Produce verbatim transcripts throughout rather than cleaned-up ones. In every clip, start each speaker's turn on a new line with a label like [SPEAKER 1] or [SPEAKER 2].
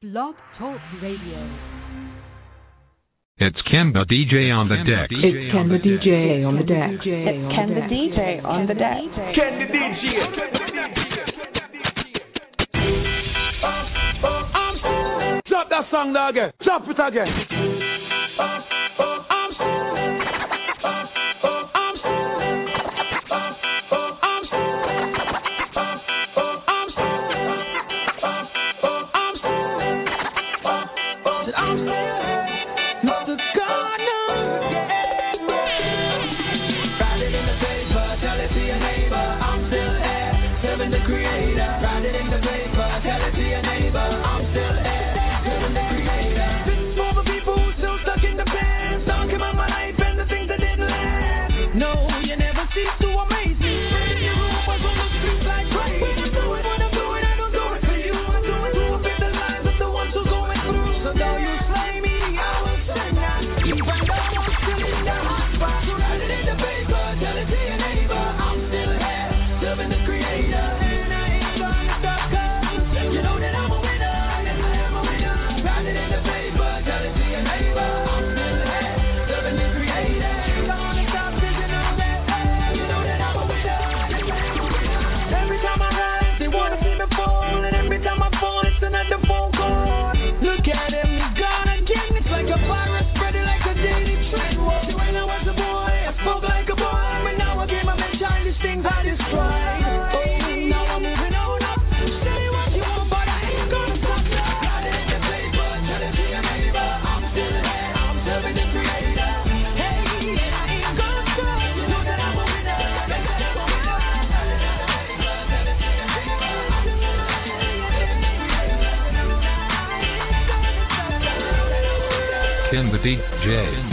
[SPEAKER 1] Blog Talk Radio.
[SPEAKER 2] It's Ken the D J on the deck.
[SPEAKER 3] It's Ken the D J on the deck.
[SPEAKER 4] It's Ken the D J on the deck.
[SPEAKER 5] Ken the D J. Drop that song now again. Drop it again.
[SPEAKER 2] Ken the D J.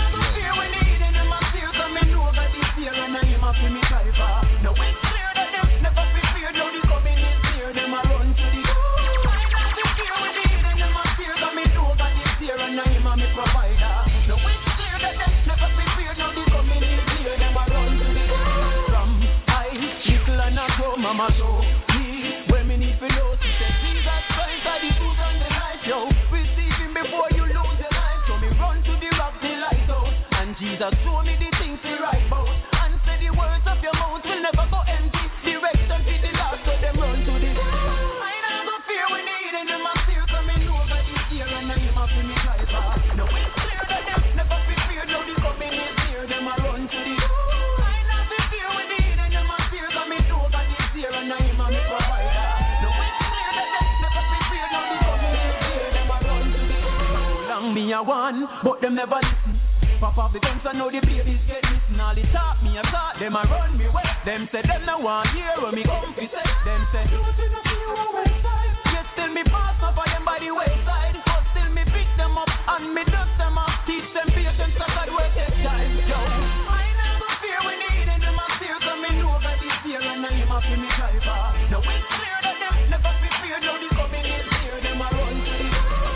[SPEAKER 6] One, but them never listen. Pop off the guns and know the babies get missing. All the talk me a talk, them a run me wet. Them say them no want hear when me come fi say. Them say you see no feel our wayside. Yet still me pass up for them by the wayside. But still me pick them up and me dust them up. Teach them patience so God will take time. Yo, I never fear we need it. Them a fear so me know that this year and I'm a fi me driver. Now it's clear that them never be feared. Now the coming is here. Them a run to the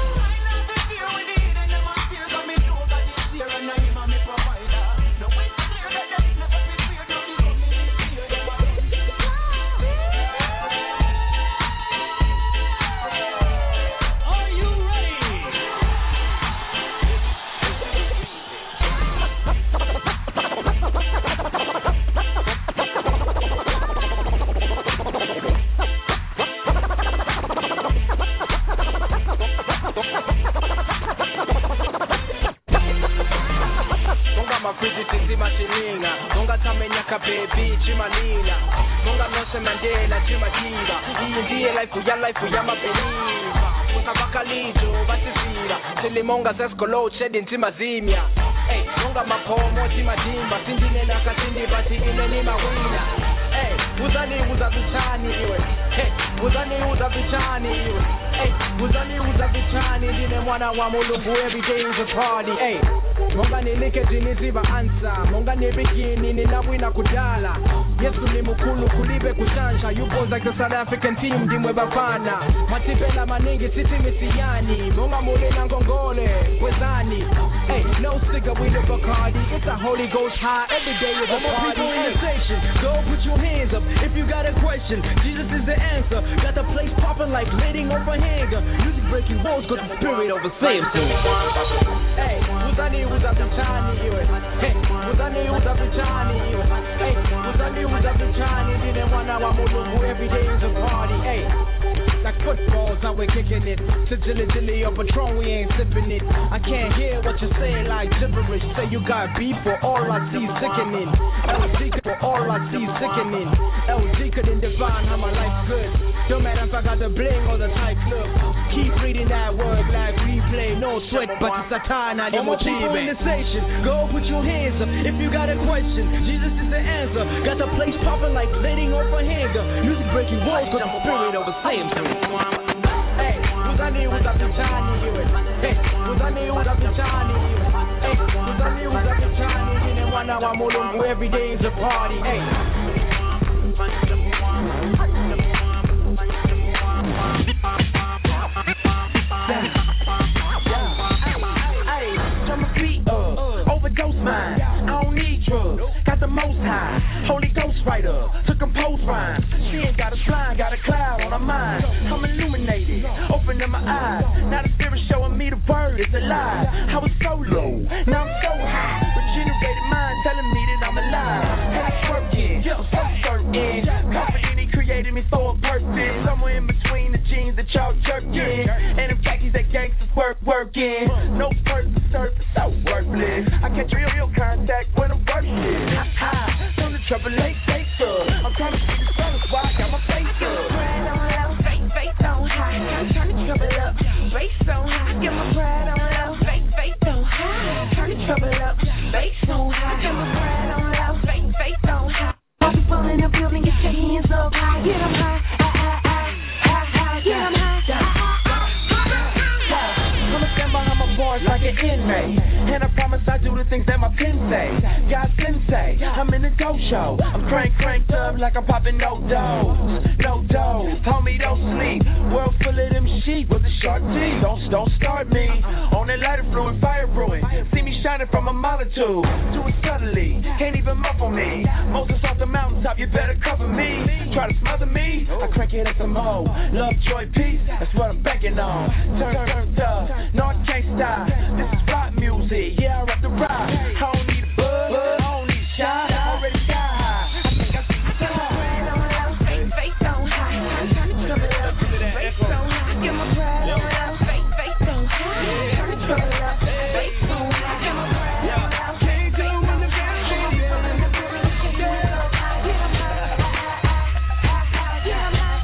[SPEAKER 6] baby chimanina Munga nose Mandela chimajiga Iyi ndiye life ya life ya mabeliva Usabakalizo basifira Silimonga zeskolo shed intima zimya Hey, munga mapomo chimadimba Sindine na kasindi bati ine ni mawina Hey, uzani uza vichani iwe Hey, uzani uza vichani iwe Hey, uzani uza vichani Dine mwana wa mulungu every day is a party Hey Monga nilike jiniziba answer. Monga nebegini ninawina kudala. Yesu ni mukulu kulibe kushanja. You boys like the South African team dimwe bafana. Matipela maningi titi misiyani. Monga mule na ngongole wezani. Hey, no sticker with the Bacardi. It's a Holy Ghost high. Every day is a party. People in the station, go put your hands up if you got a question. Jesus is the answer. Got the place popping like lighting over hanger. Music breaking walls, got the spirit over Samson. Hey, Uzani Uzabichani, hey, Uzani Uzabichani, hey, Uzani Uzabichani, didn't want our Mulugu every day is a party, hey. Like footballs, how we're kicking it. To dilly dilly or Patron, we ain't sipping it. I can't hear what you're saying like gibberish. Say you got beef for all I see sickening. L G for all I see sickening. L G couldn't define how my life's good. Don't matter if I got the bling or the tight club. Keep reading that word like replay. No sweat, but it's a time I didn't motive in the station. Go put your hands up if you got a question. Jesus is the answer. Got the place popping like lighting over hanger. Music breaking walls, got the spirit over Samson. Hey, Uzani Uzabichani, hey, Uzani Uzabichani, hey, Uzani Uzabichani, didn't want our Mulungu every day is a party, hey. Overdose mine, I don't need drugs, got the most high, Holy Ghost writer, to compose rhymes, she ain't got a slime, got a cloud on her mind, I'm illuminated, opening my eyes, now the spirit showing me the word, it's alive, I was so low, now I'm so high, regenerated mind telling me that I'm alive, and I'm working, so certain, confident he created me for a purpose, somewhere in between the jeans that y'all jerking, and them khakis that gangsters work, working, no purpose, surface, so worthless, I catch real, real contact when I'm working. From the trouble, late face up. I'm trying to see the sun, that's why I got my face up. Pride on low, face, face on high. I'm trying to trouble up, face on high. Get my pride on low, face, face on high. Trying to trouble up, face on high. Get my pride on low, face, face on high. All people in the building, get your hands up high. Get them high, high, high, high, high. Get them high, I'ma stand behind my bars like an inmate. And I promise I do the things that my pen say. God sensei, I'm in the dojo. I'm crank, cranked up like I'm popping no dose. No dose, homie, don't sleep. World full of them sheep with the sharp teeth. Don't, don't start me. On that lighter fluid, fire brewing. See me shining from a multitude. Do it subtly, can't even muffle me. Moses off the mountaintop, you better cover me. Try to smother me, I crank it at the mo. Love, joy, peace, that's what I'm banking on. Turn, turn, up, no I can't stop. This is rock music, yeah I rock the rock. I don't need a buzz, I don't need a shot. I already got high, I think I see the sun. Pride on low, face, face on high. I'm trying to trouble up, face on high. Get my pride on low, face, face on high. Trying to trouble up, face on high. Get my pride on low, can't do when the best shit is in the building. Get up high, get up high, get up high.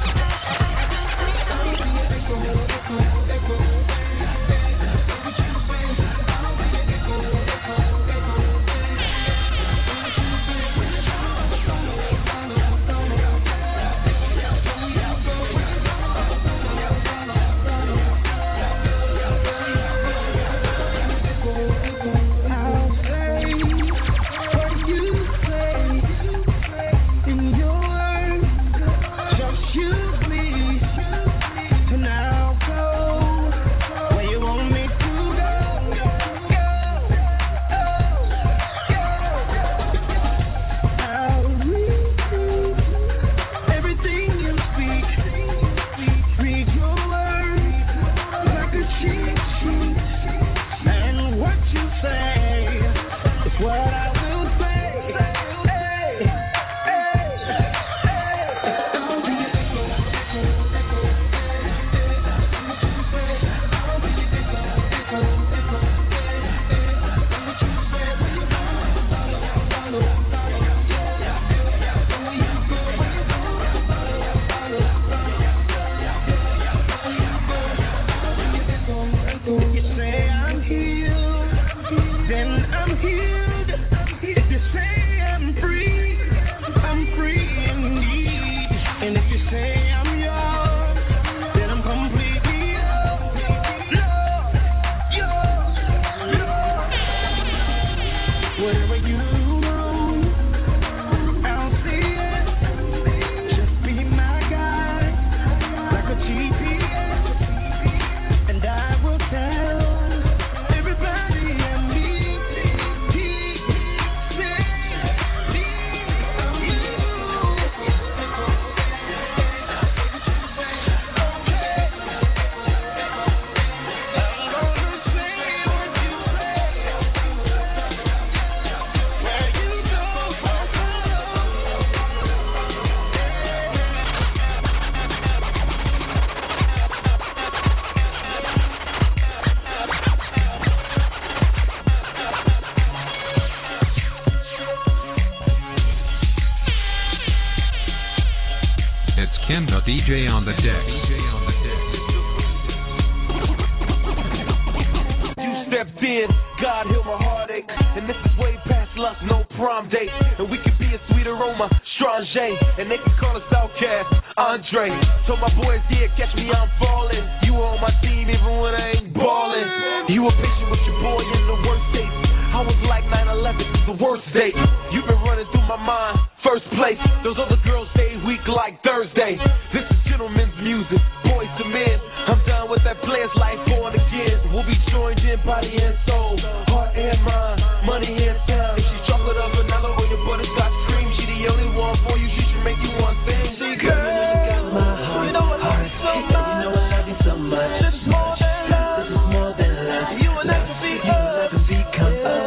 [SPEAKER 1] again. God heal my heartache. And this is way past lust, no prom date. And we could be a sweet aroma, Strange. And they can call us Outcast, Andre. So my boys, yeah, catch me, I'm falling. You on my team even when I ain't balling. You were patient with your boy in the worst days. I was like nine eleven, the worst date. You've been running through my mind, first place. Those other girls stay weak like Thursday. This is gentlemen's music, boys to men. I'm done with that player's life, born again. We'll be joined in body and soul, heart and mind, money and time. If she's chocolate or vanilla or your butterscotch cream, she the only one for you, she should make you one thing. See, girl, you got my heart, you know I love you so much. You know I love you so much. This is more than love. This is more than love. You and I can be up. You can become up.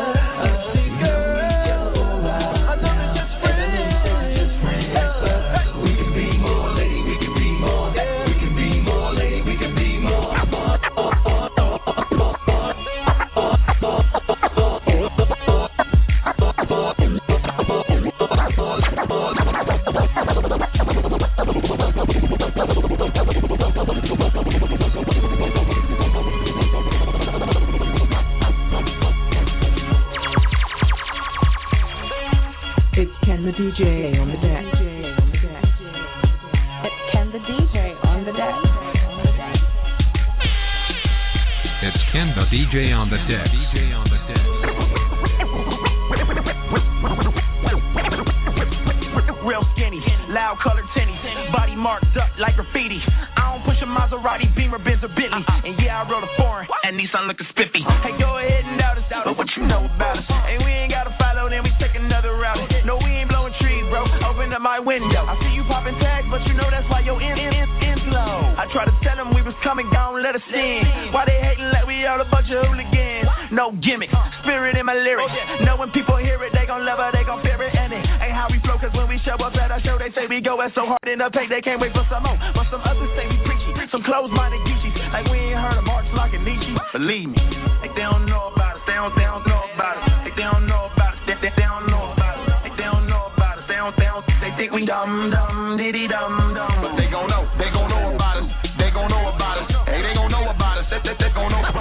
[SPEAKER 3] The D J on the deck.
[SPEAKER 4] It's Ken the D J on the deck.
[SPEAKER 2] It's Ken the D J on the deck. D J on the deck.
[SPEAKER 6] Real skinny, loud colored tinnies, body marked up like graffiti. I don't push a Maserati, Beamer, Benz, or Bentley. And yeah, I rode a foreign, and Nissan looking spiffy. Hey, go ahead and doubt us, but what you know about us? And we ain't gotta follow, then we take another route. No, we ain't blowing trees, bro. Open up my window. I see you popping tags, but you know that's why your in, in, in, in low. I try to tell them we was coming down, let us in. Why they hating like we all a bunch of hooligans? No gimmick, spirit in my lyrics. Know when people hear it, they gon' love it, they gon' fear it. And it ain't how we flow, cause when we show up at our show, they say we go so hard in the paint, they can't wait for some more. But some others say we preachy, some closed-minded Gucci, like we ain't heard of March Lock and Nietzsche. Believe me, like they don't know about us, they don't, they don't know about us, like they don't know about us, they, they, they don't know about us, like they don't know about us, they don't, they don't, they think we dumb, dumb, diddy dumb, dumb. But they gon' know, they gon' know about us, they gon' know about us, hey, they gon' know about us, they, they, they gon' know about us.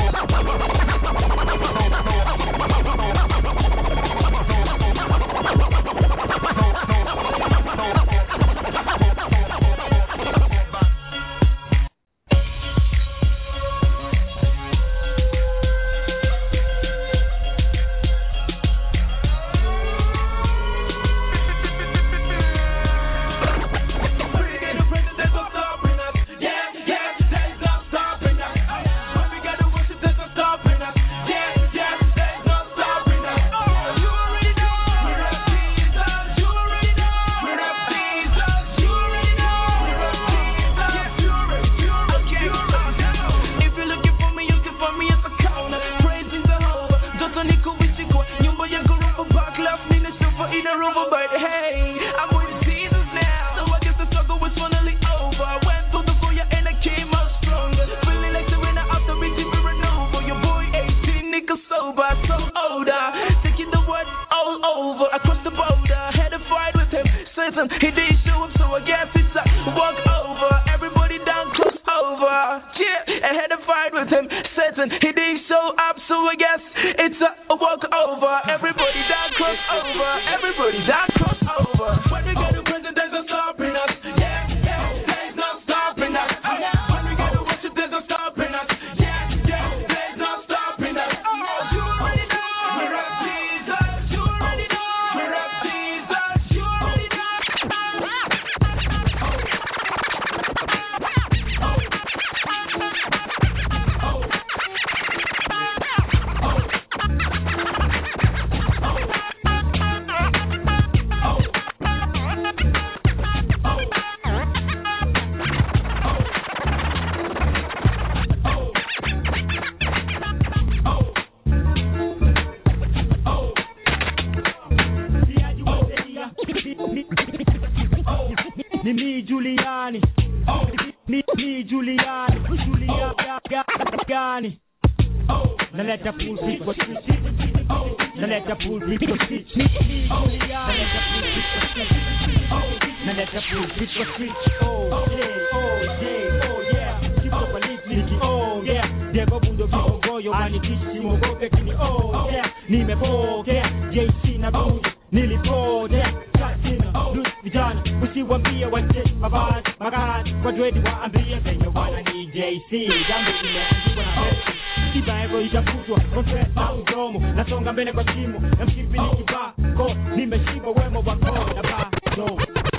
[SPEAKER 6] anitishi mogope kini oh yeah nimepokea J C na Rudy nilipokea katina Rudy vijana usiwaambie wache mabad magad kwa dread waambie venye wana ni J C jambo imeandikwa na Messi Bible itafutwa contract na udomo nasonga mbele kwa shimo na mshipi ni kibako nimeshiba wemo wako na ba no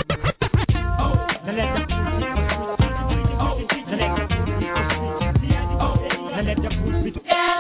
[SPEAKER 6] naleta naleta naleta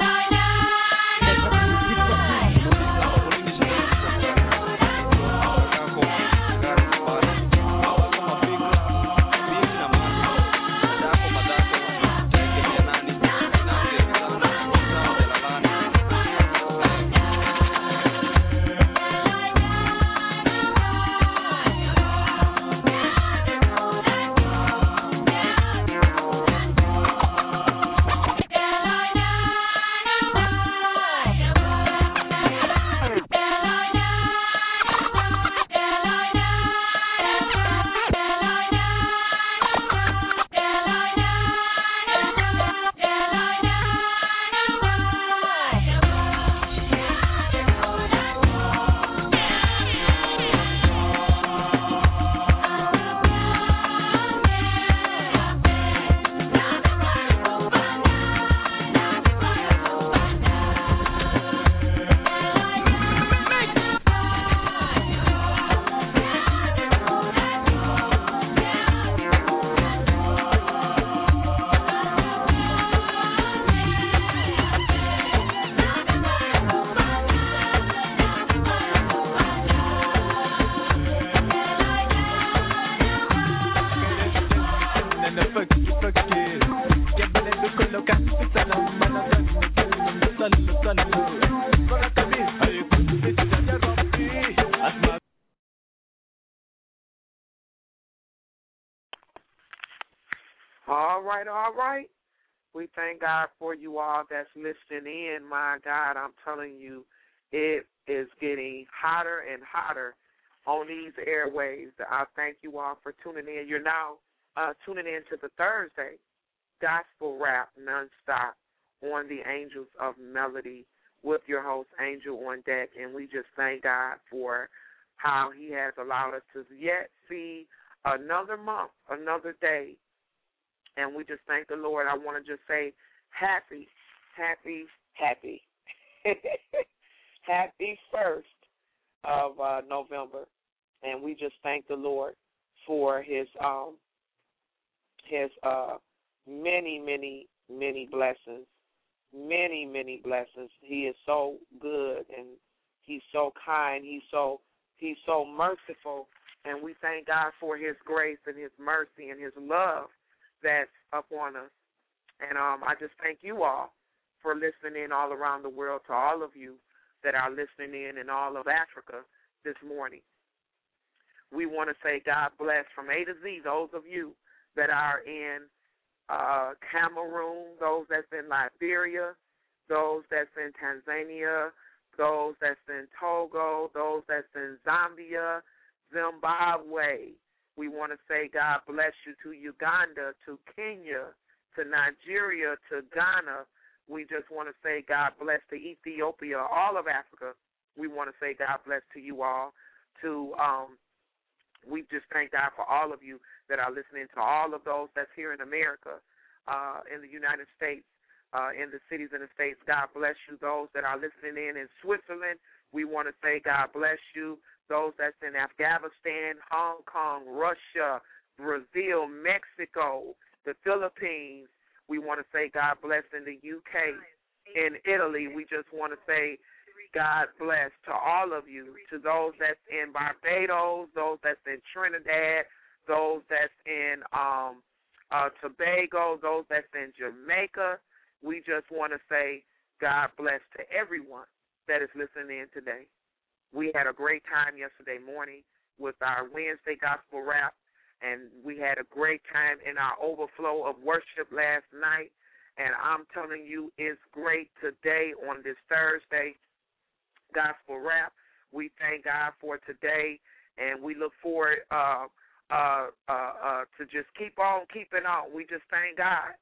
[SPEAKER 7] All right, all right. We thank God for you all that's listening in. My God, I'm telling you, it is getting hotter and hotter on these airwaves. I thank you all for tuning in. You're now uh, tuning in to the Thursday Gospel Rap Nonstop on the Angels of Melody with your host, Angel on Deck. And we just thank God for how he has allowed us to yet see another month, another day. And we just thank the Lord. I want to just say happy, happy, happy. Happy first of uh, November. And we just thank the Lord for his um his uh many, many, many blessings. Many, many blessings. He is so good and he's so kind. He's so he's so merciful. And we thank God for his grace and his mercy and his love that's upon us. And um, I just thank you all for listening in all around the world, to all of you that are listening in in all of Africa this morning. We want to say God bless from A to Z, those of you that are in uh, Cameroon, those that's in Liberia, those that's in Tanzania, those that's in Togo, those that's in Zambia, Zimbabwe. We want to say God bless you to Uganda, to Kenya, to Nigeria, to Ghana. We just want to say God bless to Ethiopia, all of Africa. We want to say God bless to you all. To um, we just thank God for all of you that are listening, to all of those that's here in America, uh, in the United States, uh, in the cities and the states. God bless you. Those that are listening in in Switzerland, we want to say God bless you. Those that's in Afghanistan, Hong Kong, Russia, Brazil, Mexico, the Philippines, we want to say God bless. In the U K, in Italy, we just want to say God bless to all of you. To those that's in Barbados, those that's in Trinidad, those that's in um, uh, Tobago, those that's in Jamaica, we just want to say God bless to everyone that is listening in today. We had a great time yesterday morning with our Wednesday gospel rap, and we had a great time in our overflow of worship last night. And I'm telling you, it's great today on this Thursday gospel rap. We thank God for today, and we look forward uh, uh, uh, uh, to just keep on keeping on. We just thank God.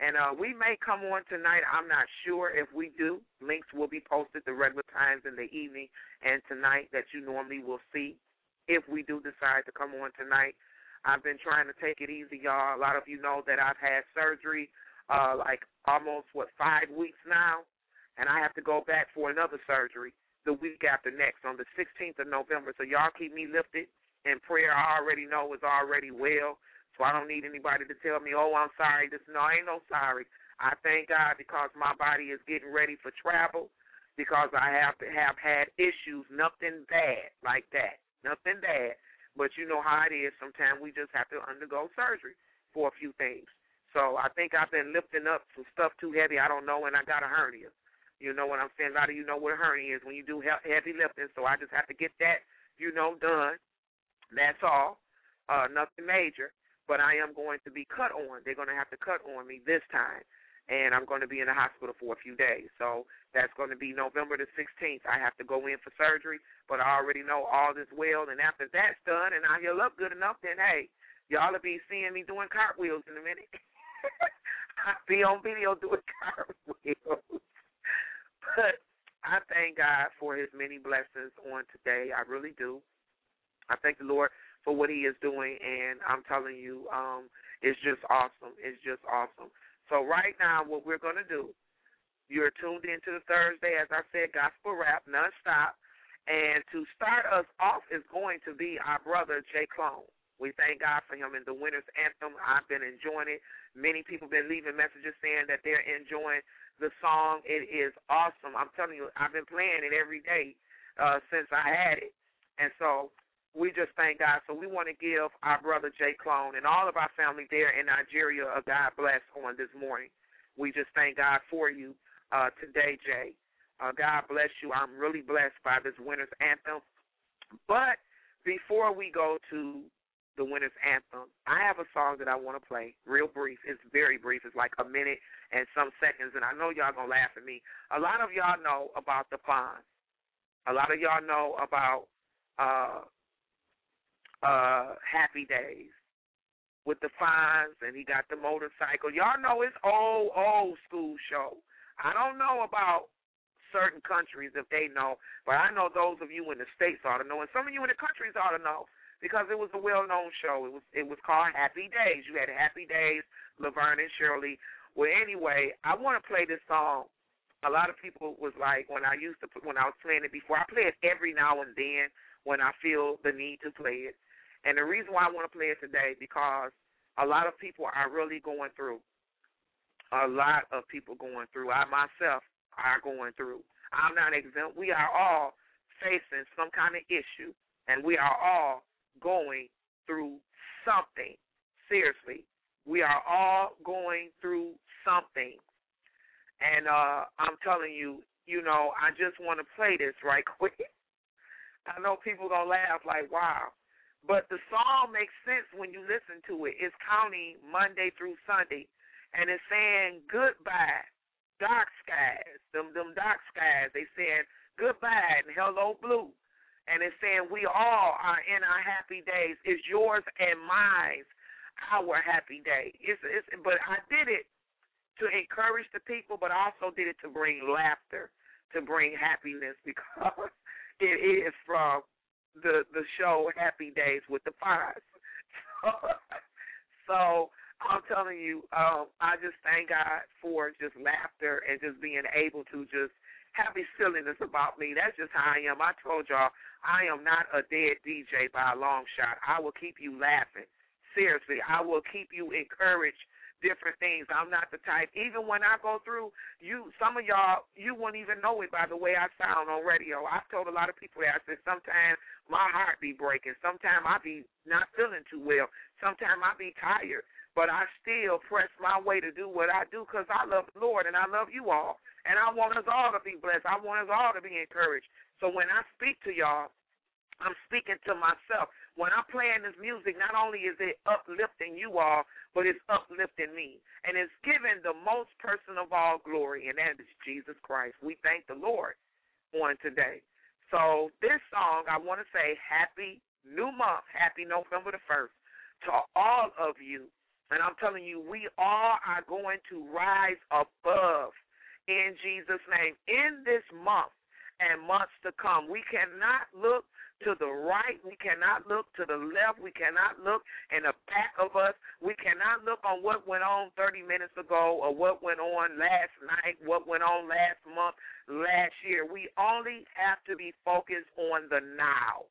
[SPEAKER 7] And uh, we may come on tonight. I'm not sure if we do. Links will be posted the regular times in the evening and tonight that you normally will see if we do decide to come on tonight. I've been trying to take it easy, y'all. A lot of you know that I've had surgery uh, like almost, what, five weeks now, and I have to go back for another surgery the week after next on the sixteenth of November. So y'all keep me lifted in prayer. I already know it's already well. So I don't need anybody to tell me, oh, I'm sorry. This No, I ain't no sorry. I thank God because my body is getting ready for travel, because I have to have had issues, nothing bad like that, nothing bad. But you know how it is. Sometimes we just have to undergo surgery for a few things. So I think I've been lifting up some stuff too heavy. I don't know, and I got a hernia. You know what I'm saying? A lot of you know what a hernia is when you do heavy lifting. So I just have to get that, you know, done. That's all. Uh, nothing major. But I am going to be cut on. They're going to have to cut on me this time, and I'm going to be in the hospital for a few days. So that's going to be November the sixteenth. I have to go in for surgery, but I already know all is well. And after that's done and I heal up good enough, then, hey, y'all will be seeing me doing cartwheels in a minute. I'll be on video doing cartwheels. But I thank God for his many blessings on today. I really do. I thank the Lord for what he is doing, and I'm telling you, um, it's just awesome. It's just awesome. So right now, what we're going to do, you're tuned into the Thursday, as I said, gospel rap, nonstop, and to start us off is going to be our brother, Jay Clone. We thank God for him in the Winner's Anthem. I've been enjoying it. Many people have been leaving messages saying that they're enjoying the song. It is awesome. I'm telling you, I've been playing it every day uh, since I had it, and so we just thank God. So we want to give our brother Jay Clone and all of our family there in Nigeria a God bless on this morning. We just thank God for you uh, today, Jay. Uh, God bless you. I'm really blessed by this Winner's Anthem. But before we go to the Winner's Anthem, I have a song that I want to play, real brief. It's very brief. It's like a minute and some seconds, and I know y'all going to laugh at me. A lot of y'all know about the Fonz. A lot of y'all know about uh, Uh, Happy Days with the Fonz, and he got the motorcycle. Y'all know it's old, old school show. I don't know about certain countries if they know, but I know those of you in the States ought to know, and some of you in the countries ought to know, because it was a well-known show. It was it was called Happy Days. You had Happy Days, Laverne and Shirley. Well, anyway, I want to play this song. A lot of people was like, when I used to, when I was playing it before, I play it every now and then when I feel the need to play it. And the reason why I want to play it today, because a lot of people are really going through. A lot of people going through. I myself are going through. I'm not exempt. We are all facing some kind of issue, and we are all going through something. Seriously. We are all going through something. And uh, I'm telling you, you know, I just want to play this right quick. I know people going to laugh like, wow. But the song makes sense when you listen to it. It's counting Monday through Sunday, and it's saying goodbye, dark skies, them them dark skies. They saying goodbye and hello blue, and it's saying we all are in our happy days. It's yours and mine, our happy day. It's, it's but I did it to encourage the people, but I also did it to bring laughter, to bring happiness, because it is from the the show Happy Days with the Fonz. So, so I'm telling you, um, I just thank God for just laughter and just being able to just have this silliness about me. That's just how I am. I told y'all, I am not a dead D J by a long shot. I will keep you laughing. Seriously, I will keep you encouraged. Different things. I'm not the type. Even when I go through, you, some of y'all, you wouldn't even know it by the way I sound on radio. I've told a lot of people that I said sometimes my heart be breaking. Sometimes I be not feeling too well. Sometimes I be tired. But I still press my way to do what I do because I love the Lord and I love you all. And I want us all to be blessed. I want us all to be encouraged. So when I speak to y'all, I'm speaking to myself. When I'm playing this music, not only is it uplifting you all, but it's uplifting me. And it's giving the most person of all glory, and that is Jesus Christ. We thank the Lord on today. So this song, I want to say happy new month, happy November the first to all of you. And I'm telling you, we all are going to rise above in Jesus' name. In this month and months to come, we cannot look to the right. We cannot look to the left. We cannot look in the back of us. We cannot look on what went on thirty minutes ago or what went on last night, what went on last month, last year. We only have to be focused on the now.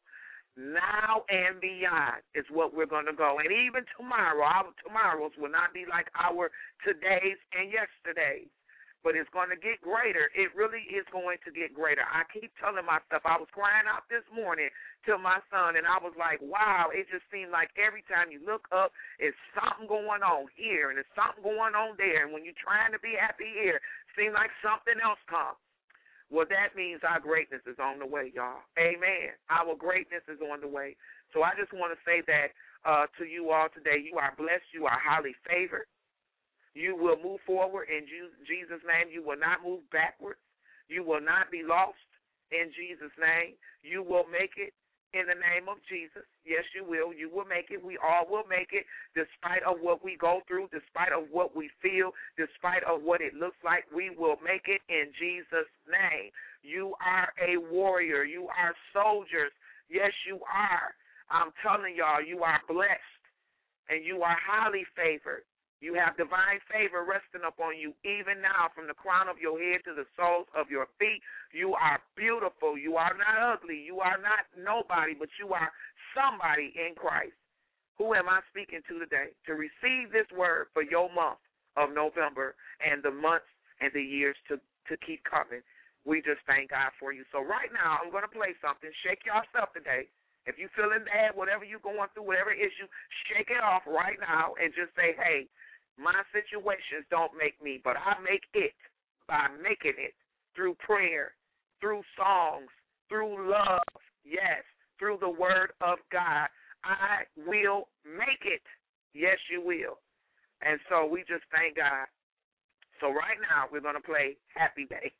[SPEAKER 7] Now and beyond is what we're going to go. And even tomorrow, our tomorrows will not be like our todays and yesterdays. But it's going to get greater. It really is going to get greater. I keep telling myself, I was crying out this morning to my son, and I was like, wow, it just seemed like every time you look up, it's something going on here, and it's something going on there. And when you're trying to be happy here, it seems like something else comes. Well, that means our greatness is on the way, y'all. Amen. Our greatness is on the way. So I just want to say that uh, to you all today. You are blessed. You are highly favored. You will move forward in Jesus' name. You will not move backwards. You will not be lost in Jesus' name. You will make it in the name of Jesus. Yes, you will. You will make it. We all will make it despite of what we go through, despite of what we feel, despite of what it looks like. We will make it in Jesus' name. You are a warrior. You are soldiers. Yes, you are. I'm telling y'all, you are blessed, and you are highly favored. You have divine favor resting upon you even now from the crown of your head to the soles of your feet. You are beautiful. You are not ugly. You are not nobody, but you are somebody in Christ. Who am I speaking to today? To receive this word for your month of November and the months and the years to, to keep coming. We just thank God for you. So right now I'm going to play something. Shake yourself today. If you're feeling bad, whatever you're going through, whatever issue, shake it off right now and just say, hey, my situations don't make me, but I make it by making it through prayer, through songs, through love, yes, through the word of God. I will make it. Yes, you will. And so we just thank God. So right now we're going to play Happy Day.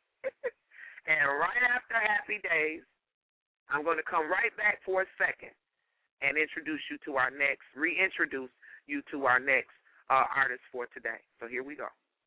[SPEAKER 7] And right after Happy Days, I'm going to come right back for a second and introduce you to our next, reintroduce you to our next Uh, artists for today. So here we go.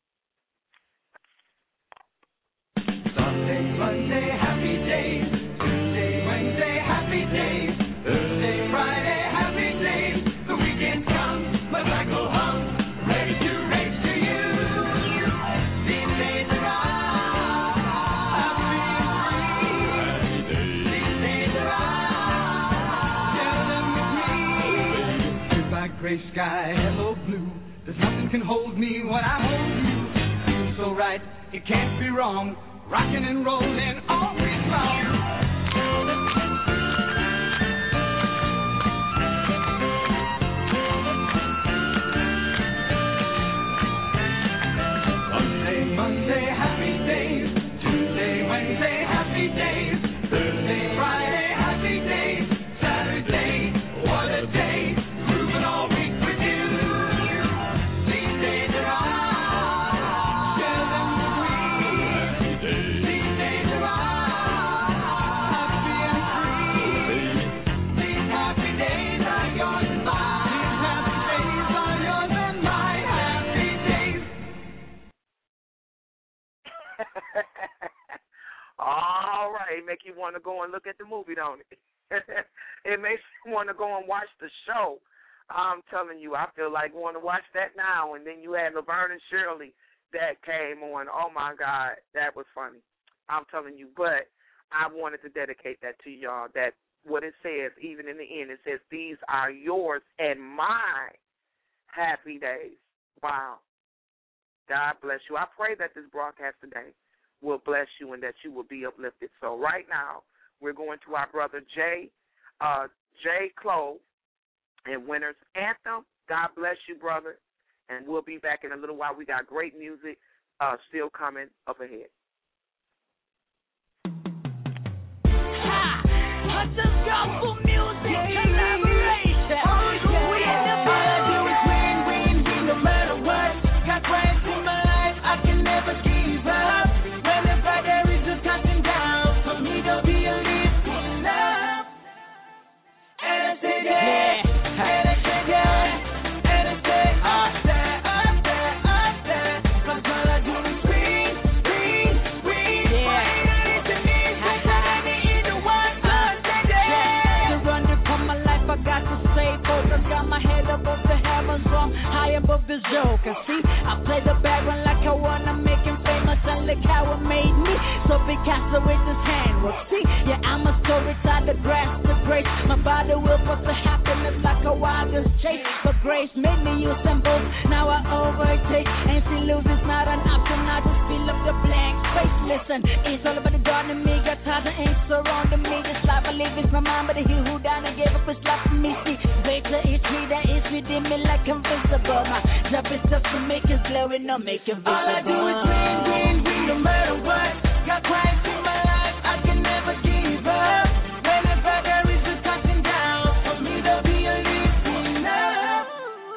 [SPEAKER 6] Sunday, Monday, happy days. Tuesday, Wednesday, happy days. Thursday, Friday, happy days. The weekend comes, my cycle hums, ready to race to you. These days are ours, I'm feeling free. These days are ours, share them with me. Goodbye, gray sky, hello, blue. There's nothing can hold me when I hold you. Feels so right, it can't be wrong. Rocking and rolling all week long. Monday, Monday, happy days. Tuesday, Wednesday, happy days. Thursday, Friday, happy days. Saturday, what a day. Grooving all week with you.
[SPEAKER 7] All right, make you want to go and look at the movie, don't it? It makes you want to go and watch the show. I'm telling you, I feel like going to watch that now. And then you had Laverne and Shirley that came on. Oh, my God, that was funny. I'm telling you, but I wanted to dedicate that to y'all, that what it says, even in the end, it says, these are yours and my happy days. Wow. God bless you. I pray that this broadcast today will bless you and that you will be uplifted. So right now, we're going to our brother Jay, uh, Jay Clove, and Winner's Anthem. God bless you, brother. And we'll be back in a little while. We got great music uh, still coming up ahead.
[SPEAKER 8] Ha! Just gospel music collaboration. We in the do is win, win, win, no matter what. Got plans in my life, I can never give up. Whenever there is a touching down, for me to be a lifting up. And I say yeah, and I say yeah, and I say ah. Lord made me. So Picasso with his hand will see. Yeah, I'm a story side the grass to grace. My body will pursue happiness like a wildest chase. But grace made me use symbols. Now I overtake. And see lose is not an option. I just fill up the blank space. Listen, it's all about the God in me. Got tired of ain't surrounding me. This life I live is my mind, but he who died and gave up his life for me. See, greater is he that is within me like invincible. My job is just to make his glory, not make it visible. All I do is win, win, win, no matter what. Got Christ in my life, I can never give up. Whenever there is a touching down, for me to be a lifting up.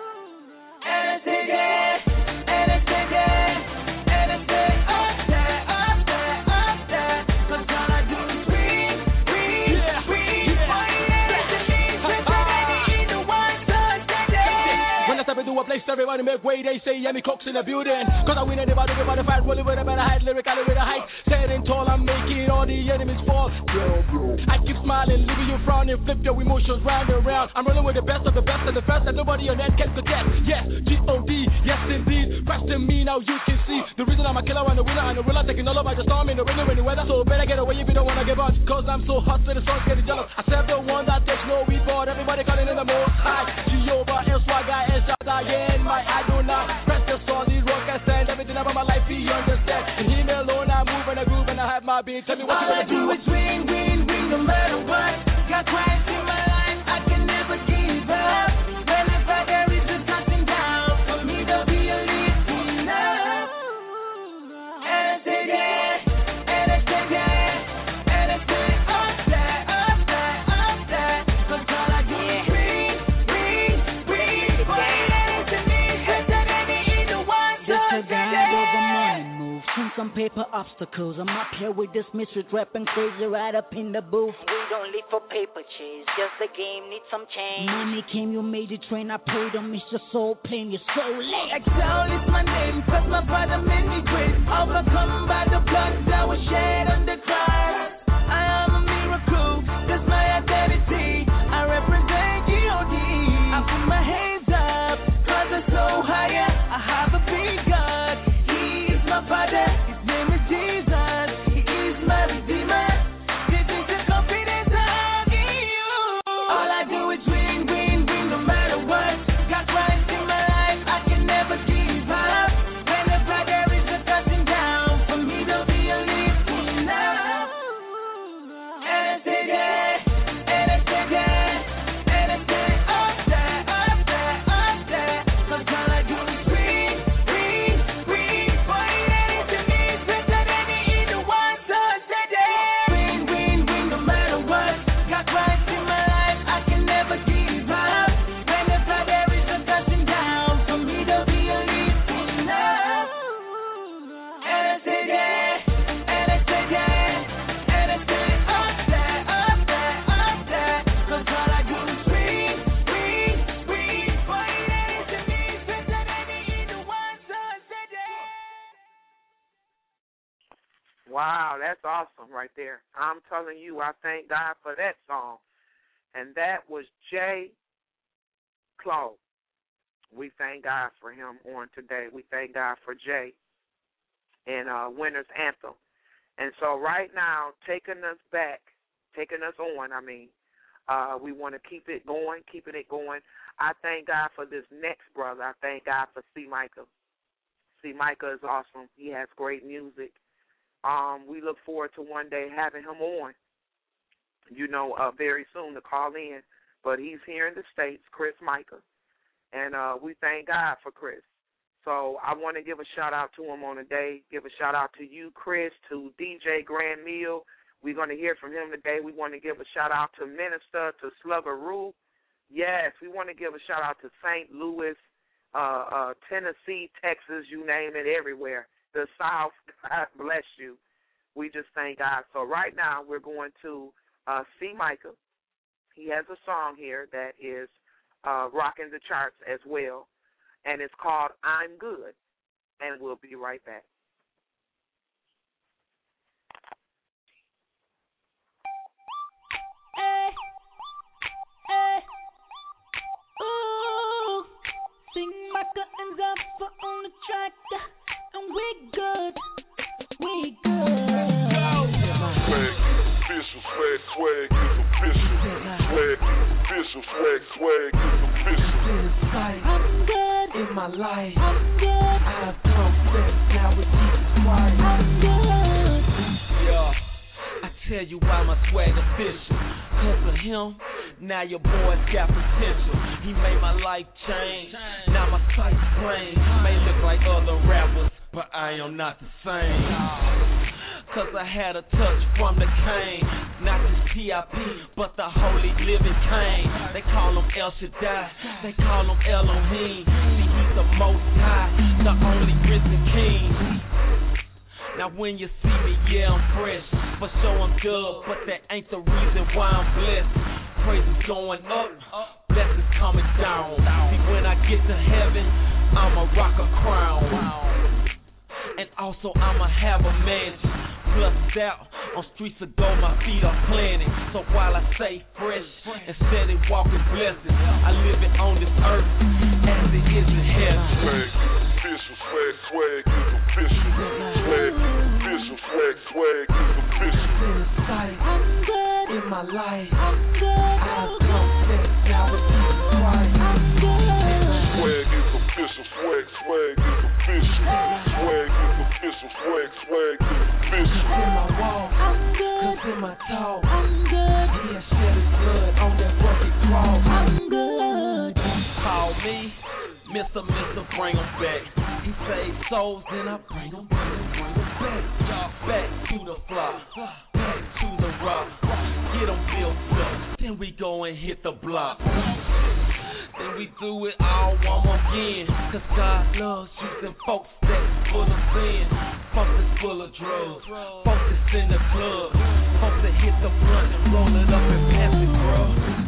[SPEAKER 8] And I say that, and I say that, and I say up that, up that, up that. Cause all I do is win, win, yeah, win. Yeah. Oh yeah, to me, better than either one, so take that.
[SPEAKER 6] When I step into a place, everybody make way, they say, yeah, me cooks in the building. Cause I win anybody, everybody fight, rolling with a better height, lyrically with a height. Standing tall, I'm making all the enemies fall. I keep smiling, leaving you frowning, flip your emotions round and round. I'm rolling with the best of the best and the best that nobody on that can forget. Yes, G O D, yes indeed. Question me now, you can see the reason I'm a killer and a winner and a winner taking all over the storm in the rain or in the weather. So better get away if you don't wanna give up. Cause I'm so hot, so the songs getting jealous. I serve the one that takes no reward. Everybody calling in the most high. Jehovah, El Swagger, El Shaddai, yeah, and my Adonai. Press the solid rock and stand. Everything about my life, he understand. And he me alone, I move and I groove and I have my beat. Tell me what
[SPEAKER 8] all
[SPEAKER 6] you
[SPEAKER 8] I
[SPEAKER 6] gonna
[SPEAKER 8] do.
[SPEAKER 6] do.
[SPEAKER 8] Is win, win, win, no matter what. Got Christ in my life, I can never give up. Whenever there is a touching down, for me to be a lifting up. And I say that, and I say that, and I say up that, up that, up that. Cause all I do is win, win, win. What it is to me, better than either one. Just a guide over money moves. Seen some paper obstacles. I'm up here with this mystery rapping crazy right up in the booth.
[SPEAKER 9] We don't live for paper chase, just the game needs some change.
[SPEAKER 8] Money came, you made it train, I paid them, it's just so plain, you're so late. Excel is my name, cause my brother made me great. Overcome by the blood that was shed on the cross. I am a miracle, that's my identity. I represent G O D. I put my hands up, cause I'm so higher. I have a big God, he is my father, his name is Jesus. He is my redeemer. This is the confidence I give you. All I do is win, win, win, no matter what. Got Christ in my life, I can never give up. Whenever there is a touching down, for me to be a lifting up. And I say that, and I say that, and I say up that, up that, up that. Cause all I do is win, win, win. Boy, that is to me better than either one, so I say that. Win, win, win, no matter what. Got Christ in my life, I can never give up. Whenever there is a touching down, for me to be a lifting up. And I say that, and I say that, and I say up that, up that, up that. Cause all I do is win, win, win. Boy, that is to me better than either one, so I say that.
[SPEAKER 7] Wow, that's awesome right there. I'm telling you, I thank God for that song. And that was Jay Claude. We thank God for him on today. We thank God for Jay and uh, Winner's Anthem. And so right now, taking us back, taking us on, I mean, uh, we want to keep it going, keeping it going. I thank God for this next brother. I thank God for C. Micah. C. Micah is awesome. He has great music. Um, we look forward to one day having him on, you know, uh, very soon to call in. But he's here in the States, Chris Micah. And uh, we thank God for Chris. So I want to give a shout-out to him on the day, give a shout-out to you, Chris, to D J Grand Meal. We're going to hear from him today. We want to give a shout-out to Minister, to Slugger Rue. Yes, we want to give a shout-out to Saint Louis, uh, uh, Tennessee, Texas, you name it, everywhere. The South, God bless you. We just thank God. So right now we're going to uh, C. Micah. He has a song here that is uh, rocking the charts as well, and it's called I'm Good, and we'll be right back.
[SPEAKER 8] Hey, hey, ooh, sing Micah and Zephyr on the track, and we good, we good.
[SPEAKER 10] swag is official. Swag is official. Swag, swag is official.
[SPEAKER 8] I'm good in my life. I'm good. I've come since now with Jesus Christ. I'm good.
[SPEAKER 6] Yeah, I tell you why my swag official. Cause of him, now your boy's got potential. He made my life change. Now my sight's plain. May look like other rappers, but I am not the same. Cause I had a touch from the cane. Not just P I P, but the holy living cane. They call him El Shaddai, they call him Elohim. See, he's the most high, the only risen king. Now when you see me, yeah, I'm fresh. For sure I'm good, but that ain't the reason why I'm blessed. Praises going up, blessings coming down. See, when I get to heaven, I'ma rock a crown. And also I'ma have a mansion. Plus out on streets of gold, my feet are planted. So while I say fresh and steady walking blessings, I live it on this earth as it is in heaven.
[SPEAKER 10] Swag, official, swag, swag is official. Swag is official, swag, swag is official.
[SPEAKER 8] I'm good in my life. I'm good. I've come since now with Jesus Christ. I'm good.
[SPEAKER 10] Swag is official, swag, swag is official. Swag is official, swag, swag is official.
[SPEAKER 8] In my walk, I'm good. Cause in my talk, I'm good. He has shed his blood on that rugged cross. I'm good.
[SPEAKER 6] Call me Mister Mister Bring 'em back. He saves souls and I bring 'em, bring 'em, bring 'em back. Back to the flock, back to the rock. Get 'em built up, then we go and hit the block. Then we do it all one more again. Cause God loves using folks that's full of sin. Folks that's full of drugs. Folks that's in the club. Folks that hit the blunt and roll it up and pass it, bro.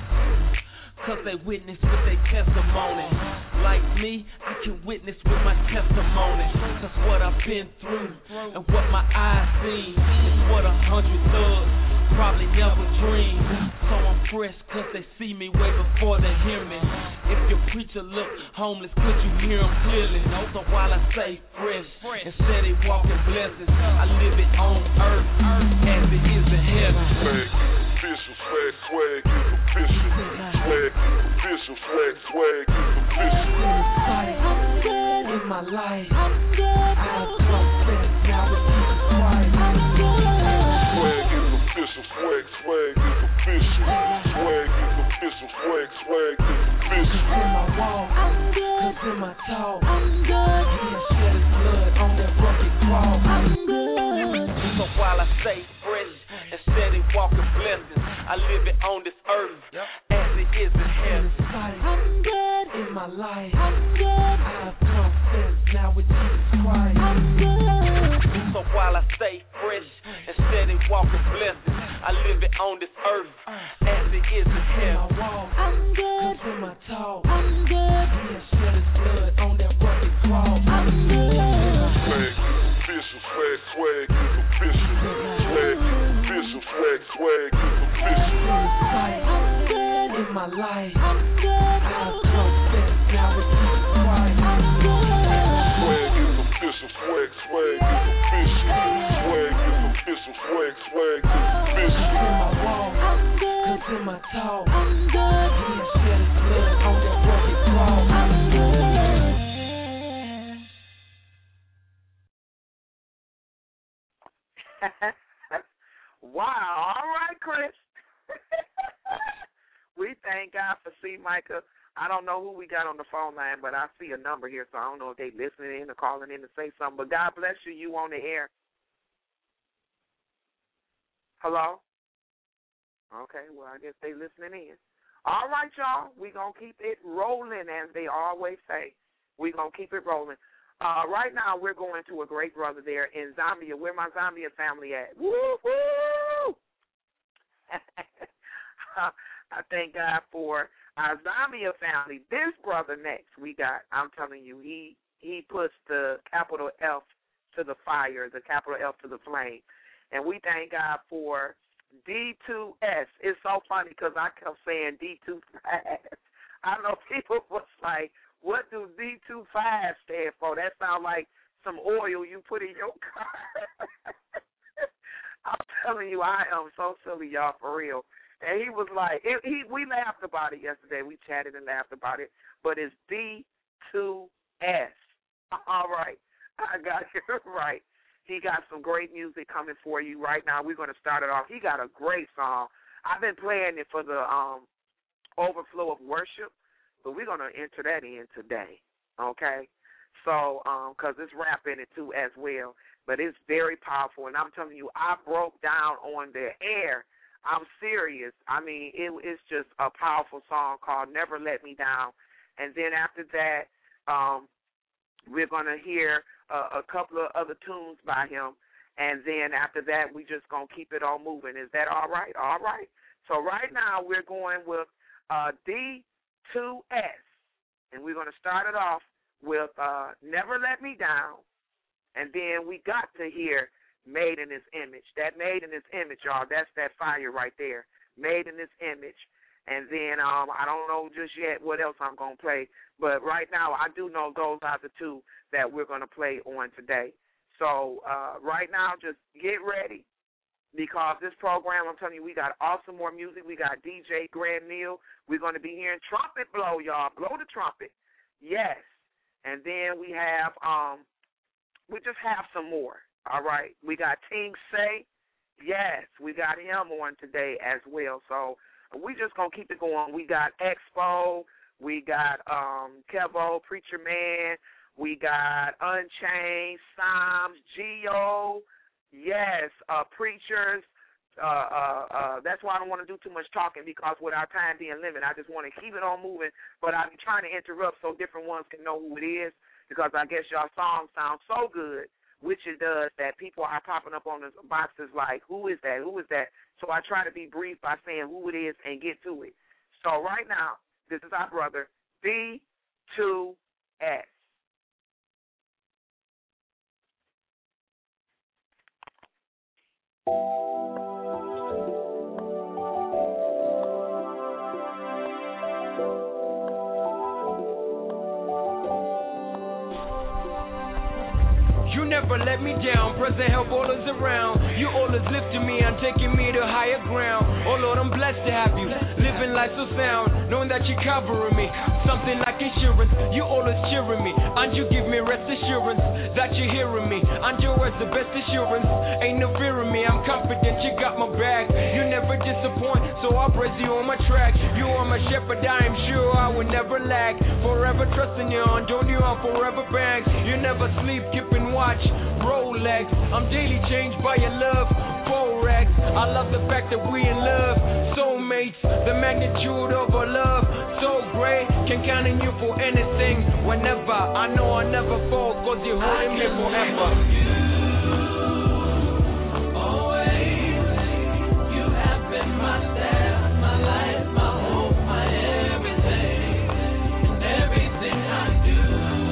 [SPEAKER 6] Cause they witness with their testimony. Like me, I can witness with my testimony. Cause what I've been through and what my eyes seen is what a hundred thugs probably never dreamed. So I'm fresh cause they see me way before they hear me. If your preacher look homeless, could you hear him clearly? So while I say fresh and steady walking blessings, I live it on earth as it is in heaven.
[SPEAKER 10] Swag official, swag, swag is official. Swag is official, swag, swag is official.
[SPEAKER 8] I'm good in my life. I'm good. I've come since now with Jesus Christ. I'm good.
[SPEAKER 10] Swag is official, swag, swag is official. Swag is official, swag, swag is official.
[SPEAKER 8] In my walk, I'm good. Cause in my talk, I'm good. He has shed his blood on that rugged cross. I'm good.
[SPEAKER 6] So while I stay fresh and steady walking blessings, I live it on this earth as it is in heaven.
[SPEAKER 8] I'm good in my life. I'm good. I've come since now with Jesus Christ. I'm good.
[SPEAKER 6] So while I stay fresh and steady walking blessings, I live it on this earth as it is in heaven.
[SPEAKER 8] I'm good. Cause in my talk, I'm good. He has shed his blood on that rugged cross. I'm good.
[SPEAKER 10] Swag is official, swag, swag is official. Swag is official, swag, swag is official.
[SPEAKER 8] I'm good in my life. I'm good. I've come since now with Jesus Christ. I'm good.
[SPEAKER 10] Swag is official, swag, swag is official. Swag is official, swag, swag is official.
[SPEAKER 8] In my walk, I'm good. Cause in my talk, I'm good. He has shed his blood on that rugged cross. I'm good.
[SPEAKER 7] Wow. All right, Chris. We thank God for C. Micah. I don't know who we got on the phone line, but I see a number here, so I don't know if they listening in or calling in to say something. But God bless you. You on the air. Hello? Okay, well, I guess they listening in. All right, y'all. We're going to keep it rolling, as they always say. We're going to keep it rolling. Uh, right now, we're going to a great brother there in Zambia. Where my Zambia family at? Woo-hoo! I thank God for our Zambia family. This brother next we got, I'm telling you, he, he puts the capital F to the fire, the capital F to the flame. And we thank God for D two S. It's so funny because I kept saying D two five. I know people was like, what do D two five stand for? That sounds like some oil you put in your car. I'm telling you, I am so silly, y'all, for real. And he was like, it, he we laughed about it yesterday. We chatted and laughed about it. But it's D two S. All right. I got it right. He got some great music coming for you right now. We're going to start it off. He got a great song. I've been playing it for the um, overflow of worship, but we're going to enter that in today, okay? So, because um, it's rap in it too as well, but it's very powerful. And I'm telling you, I broke down on the air. I'm serious. I mean, it, it's just a powerful song called Never Let Me Down. And then after that, um, we're going to hear uh, a couple of other tunes by him. And then after that, we just going to keep it all moving. Is that all right? All right. So right now, we're going with uh, D two S. And we're going to start it off with uh, Never Let Me Down. And then we got to hear Made in His Image. That Made in His Image, y'all, that's that fire right there. Made in His Image. And then um, I don't know just yet what else I'm going to play. But right now, I do know those are the two that we're going to play on today. So uh, right now, just get ready because this program, I'm telling you, we got awesome more music. We got D J Grand Neil. We're going to be hearing trumpet blow, y'all. Blow the trumpet. Yes. And then we have, um, we just have some more. All right. We got Team Say. Yes, we got him on today as well. So we just going to keep it going. We got Expo. We got um, Kevo, Preacher Man. We got Unchained, Psalms, Geo, yes, uh, Preachers. Uh, uh, uh, that's why I don't want to do too much talking because with our time being limited, I just want to keep it on moving. But I'm trying to interrupt so different ones can know who it is because I guess y'all songs sound so good, which it does, that people are popping up on the boxes like, who is that, who is that? So I try to be brief by saying who it is and get to it. So right now, this is our brother, D two S.
[SPEAKER 11] You never let me down, present help all is around. You always lifting me and taking me to higher ground. Oh Lord, I'm blessed to have you, living life so sound, knowing that you're covering me, something like insurance. You always cheering me, and you give me rest assurance that you're hearing me. And your words the best assurance, ain't no fear in me. I'm confident you got my back. You never disappoint, so I'll praise you on my track. You are my shepherd, I am sure I will never lack. Forever trusting you, and don't you on forever banks. You never sleep, keeping watch, Rolex. I'm daily changed by your love, Forex. I love the fact that we in love, soulmates. The magnitude of our love, so great. Can count on you for anything, whenever. I know I'll never fall, cause you're holding me forever.
[SPEAKER 8] Always, you have been my staff, my life, my hope, my everything. And everything I do,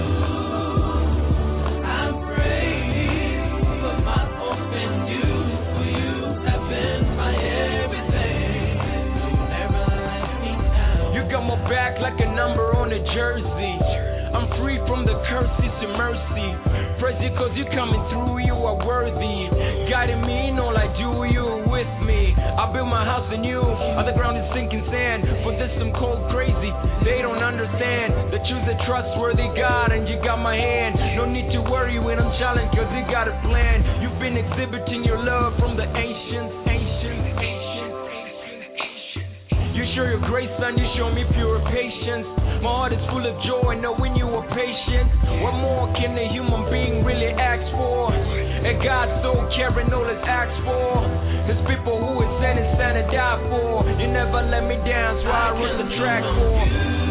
[SPEAKER 8] I pray for my hope in you. For you have been my everything. You never let me down.
[SPEAKER 11] You got my back like a number on a jersey. I'm free from the curses to mercy. Praise you cause you coming through, you are worthy. Guiding me in all I do, you are with me. I build my house in you, on the ground is sinking sand. For this I'm cold crazy, they don't understand. The truth, the trustworthy God, and you got my hand. No need to worry when I'm challenged, cause you got a plan. You've been exhibiting your love from the ancients, ancients, ancients, ancients, ancients. You show your grace and you show me pure patience. My heart is full of joy knowing you are patient. What more can a human being really ask for? A God so caring, all is asked for. There's people who is sent and sent to die for. You never let me down, so I run the track for.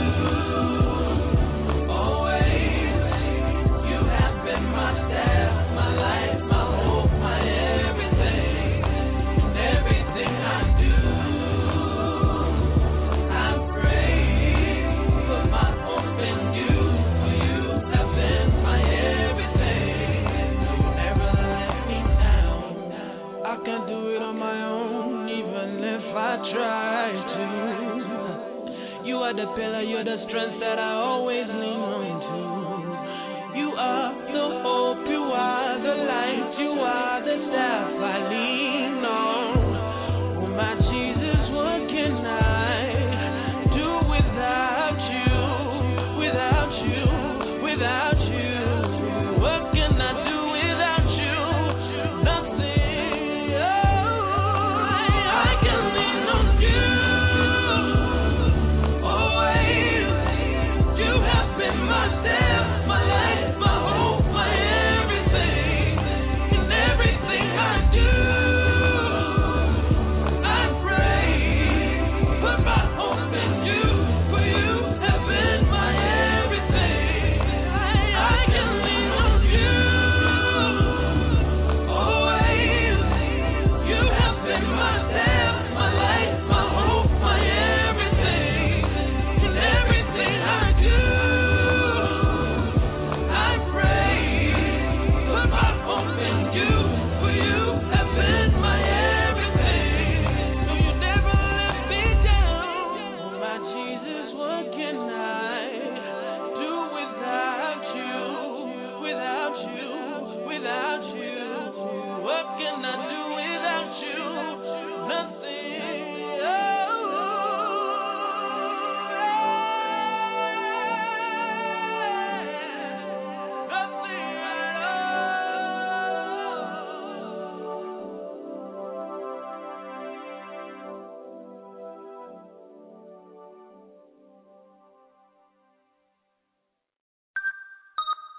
[SPEAKER 8] Always, you have been my staff, my life, my hope, my everything. And everything I do, I pray for my hope in you. For you have been my everything. You never let me down.
[SPEAKER 11] I can't do it on my own, even if I try to. You are the pillar, you're the strength that I always lean on to. You are the hope, you are the light, you are the staff I lean on.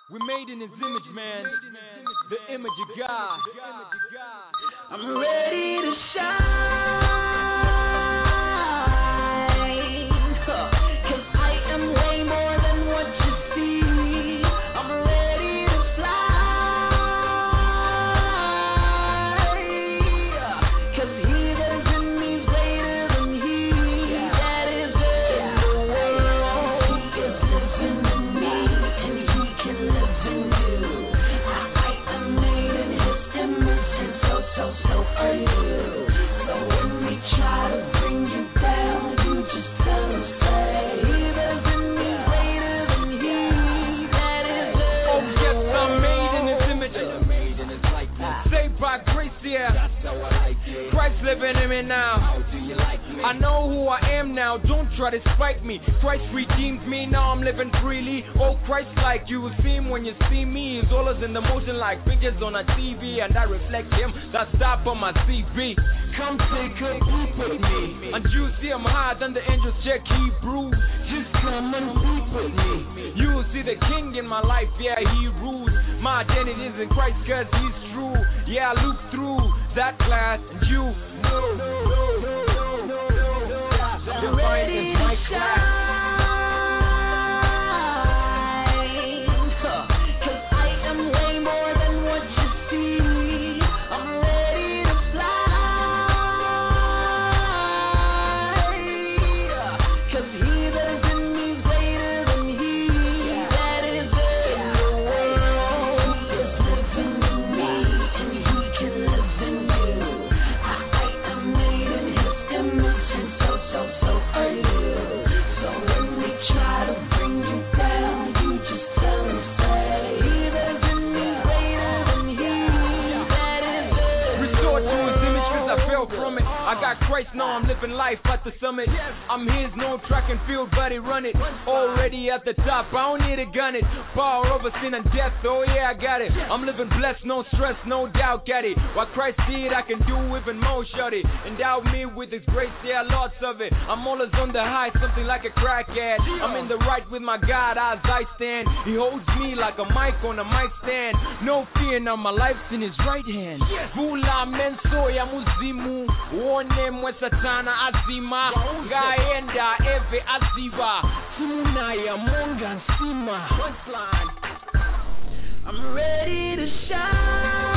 [SPEAKER 11] We made in his image, man. The image of God.
[SPEAKER 8] I'm ready to shine.
[SPEAKER 11] Christ living in me now. How do you like me? I know who I am now. Don't try to spite me. Christ redeemed me. Now I'm living freely. Oh, Christ, like you will see him when you see me. His all is in the motion like pictures on a T V, and I reflect him. That's top on my C V. Come take a peep with me. And you see I'm higher than the angels. Check Hebrews. Just come and peep with me. You will see the King in my life. Yeah, he rules. My identity is in Christ, cause he's true. Yeah, I look through that glass, and you know, the fight is my class. Christ, now I'm living life at the summit. I'm his, no track and field, but he run it. Already at the top, I don't need a gun it. Power over sin and death, oh yeah, I got it. I'm living blessed, no stress, no doubt, got it. What Christ did, I can do even more, shorty. Endow me with his grace, yeah, lots of it. I'm always on the high, something like a crackhead. I'm in the right with my God as I stand. He holds me like a mic on a mic stand. No fear, now my life's in his right hand. Vula menso ya muzimu, one mwe satana azima, gaenda eve aziva, tuna ya munga nsima.
[SPEAKER 8] I'm ready to shine.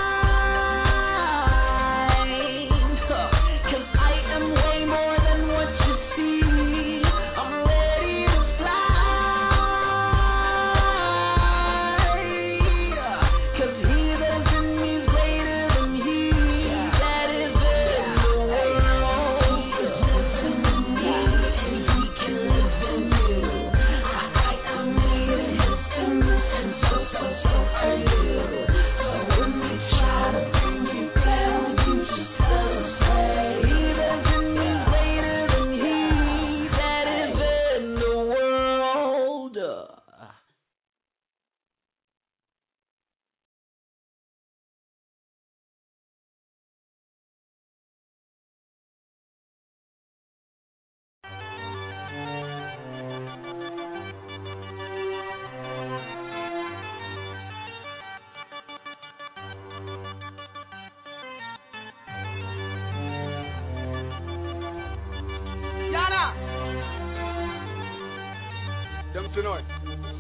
[SPEAKER 5] Tonight.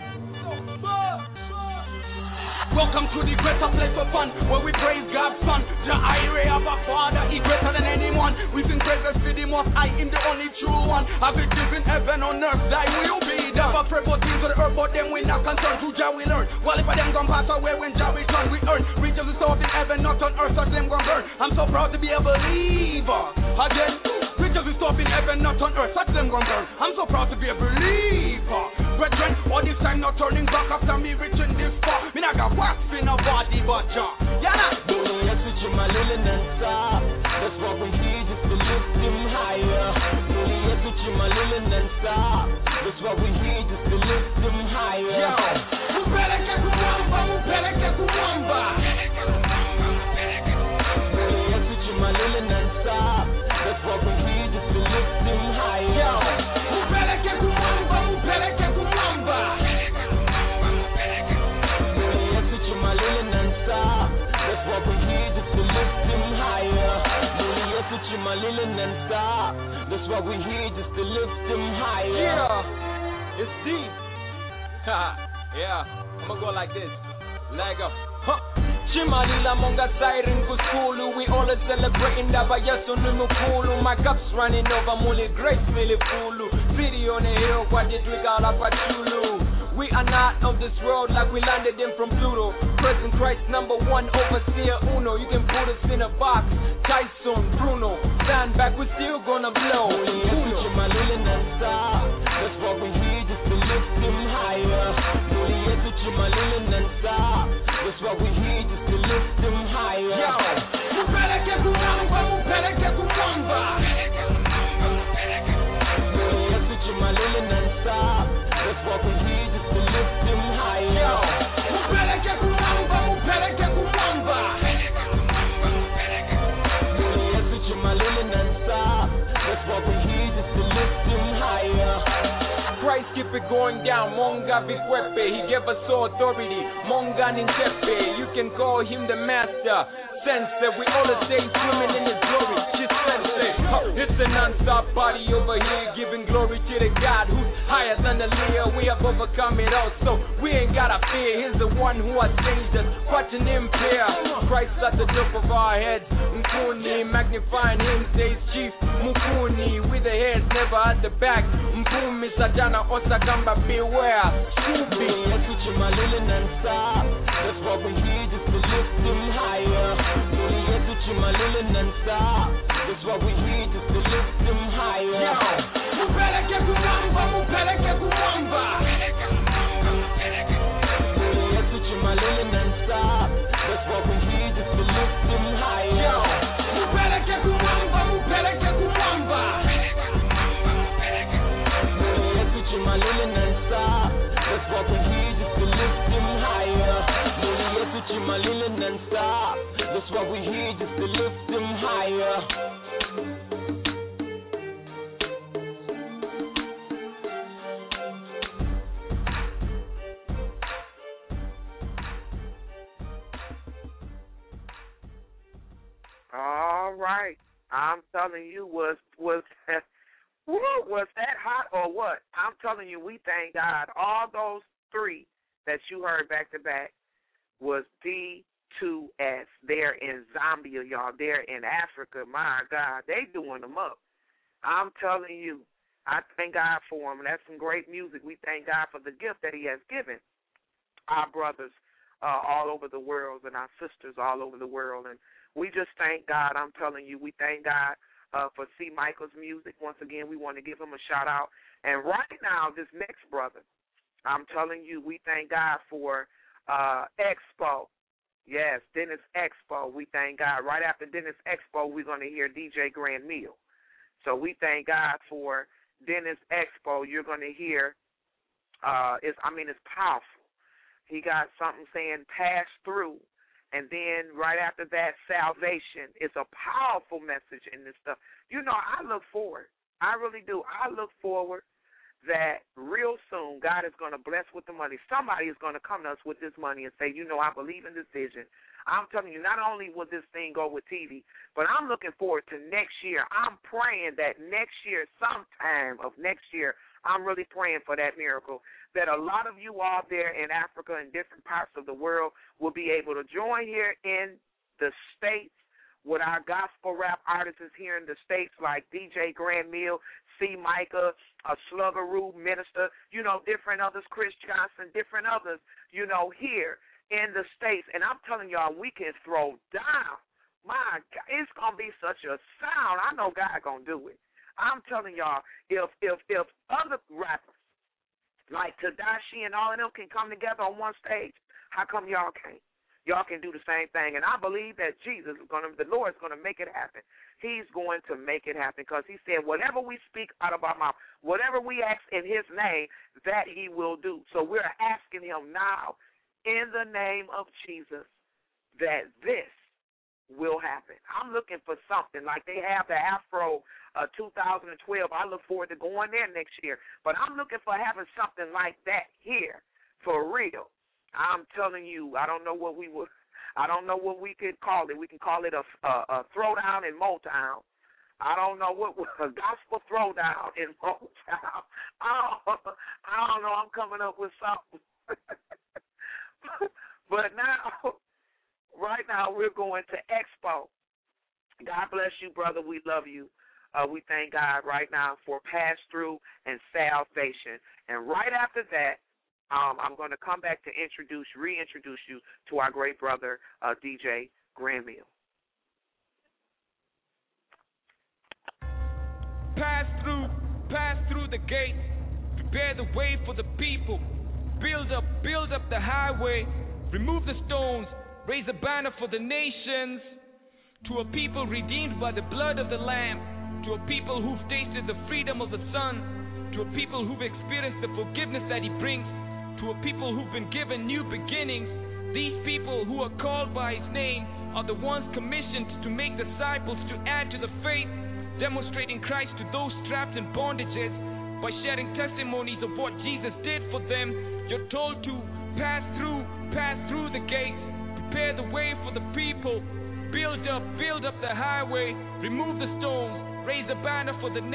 [SPEAKER 6] Welcome to the greater place of fun, where we praise God's Son. The ire of our Father, He greater than anyone. We sing praises to the Most High, Him the only true one. Have it in heaven on earth, thy will be done. Never pray for things of the earth, but them we not concerned. Through Jah we learn. Well, if I them gon' pass away, when Jah return, we earn. Riches is stored in heaven, not on earth, so them gon' burn. I'm so proud to be a believer. Again, riches is stored in heaven, not on earth, such them gon' burn. I'm so proud to be a believer. Brethren, all this time not turning back after me reaching this far. Me not got wax in a body, but Jah. Yeah, nah.
[SPEAKER 8] Yes, it's your Malilin and Star. That's what we need, just to lift him higher. Yes, it's your Malilin and Star. That's what we need, just to lift him higher.
[SPEAKER 6] Yo, Mupeleke kumwamba, mupeleke kumwamba.
[SPEAKER 8] Yes, it's your Malilin and Star. That's what we need, just to lift him higher.
[SPEAKER 6] Yo,
[SPEAKER 12] non-stop. That's why we here, just to lift them higher.
[SPEAKER 11] Yeah, it's deep. Yeah, I'm gonna go like this. Leg up. Huh. Chimalila monga siren kuskulu. We all are celebrating that by yes on Mukulu. My cup's running over, mule great Philip Fulu. City on the hill, what they drink all up at Chulu. We are not of this world like we landed in from Pluto. Present Christ number one, overseer Uno. You can put us in a box. Tyson, Bruno, stand back, we're still gonna blow.
[SPEAKER 12] Uno. That's why we here, just to lift them higher. That's why we here, just to lift them higher.
[SPEAKER 11] Yo, mupeleke kumamba, mupeleke kumamba.
[SPEAKER 12] That's why we here, just to lift them higher.
[SPEAKER 11] Yo, mupeleke kumamba, mupeleke kumamba.
[SPEAKER 12] That's why we here, just to lift them higher.
[SPEAKER 11] Christ keep it going down, Monga Vikwepe. He gave us all authority, Monga Nintepe. You can call him the master, sensei. We all stay swimming in his glory. Just sensei. Huh. It's a non-stop body over here, giving glory to the God who's higher than the Leah. We have overcome it all, so we ain't gotta fear. He's the one who has changed us, watching him clear. Christ at the top of our heads, Mkuni, magnifying him, says Chief Mukuni, with the heads never at the back. Mpumi Sajana Osakamba, beware. Shubi.
[SPEAKER 12] That's why we here, just to lift them higher. That's why we here, just to lift them higher.
[SPEAKER 11] Yo, mupeleke kumamba, mupeleke kumamba.
[SPEAKER 12] That's why we here, just to lift them higher.
[SPEAKER 11] Yo, mupeleke kumamba, mupeleke kumamba.
[SPEAKER 12] That's why we here, just to lift them higher. That's why we here, just to lift them higher.
[SPEAKER 7] All right. I'm telling you, was was woo, was that hot or what? I'm telling you, we thank God. All those three that you heard back to back was D two S. They're in Zambia, y'all. They're in Africa. My God, they doing them up. I'm telling you, I thank God for them. That's some great music. We thank God for the gift that he has given our brothers uh, all over the world and our sisters all over the world. And we just thank God. I'm telling you, we thank God uh, for C. Michael's music. Once again, we want to give him a shout-out. And right now, this next brother, I'm telling you, we thank God for uh, Expo. Yes, Dennis Expo. We thank God. Right after Dennis Expo, we're going to hear D J Grand Meal. So we thank God for Dennis Expo. You're going to hear, uh, it's, I mean, it's powerful. He got something saying pass through. And then right after that, salvation. It's a powerful message in this stuff. You know, I look forward. I really do. I look forward that real soon God is going to bless with the money. Somebody is going to come to us with this money and say, you know, I believe in this vision. I'm telling you, not only will this thing go with T V, but I'm looking forward to next year. I'm praying that next year, sometime of next year, I'm really praying for that miracle, that a lot of you out there in Africa and different parts of the world will be able to join here in the States with our gospel rap artists here in the States like D J Grand Meal, C. Micah, a Sluggeroo Minister, you know, different others, Chris Johnson, different others, you know, here in the States. And I'm telling y'all, we can throw down. My God, it's going to be such a sound. I know God going to do it. I'm telling y'all, if if if other rappers like Tadashi and all of them can come together on one stage, how come y'all can't? Y'all can do the same thing. And I believe that Jesus is going to, the Lord is going to make it happen. He's going to make it happen because he said whatever we speak out of our mouth, whatever we ask in his name, that he will do. So we're asking him now in the name of Jesus that this will happen. I'm looking for something like they have the Afro uh, two thousand twelve. I look forward to going there next year. But I'm looking for having something like that here for real. I'm telling you, I don't know what we would, I don't know what we could call it. We can call it a, a, a throwdown in Motown, I don't know what was a gospel throwdown in Motown. I don't, I don't know. I'm coming up with something. But now, right now, we're going to Expo. God bless you, brother. We love you. Uh, we thank God right now for pass through and salvation. And right after that, um, I'm going to come back to introduce, reintroduce you to our great brother, uh, D J Granville.
[SPEAKER 11] Pass through, pass through the gate, prepare the way for the people. Build up, build up the highway, remove the stones, raise a banner for the nations. To a people redeemed by the blood of the Lamb, to a people who've tasted the freedom of the Son, to a people who've experienced the forgiveness that He brings, to a people who've been given new beginnings. These people who are called by His name are the ones commissioned to make disciples, to add to the faith, demonstrating Christ to those trapped in bondages by sharing testimonies of what Jesus did for them. You're told to pass through, pass through the gates, prepare the way for the people, build up, build up the highway, remove the stones, raise a banner for the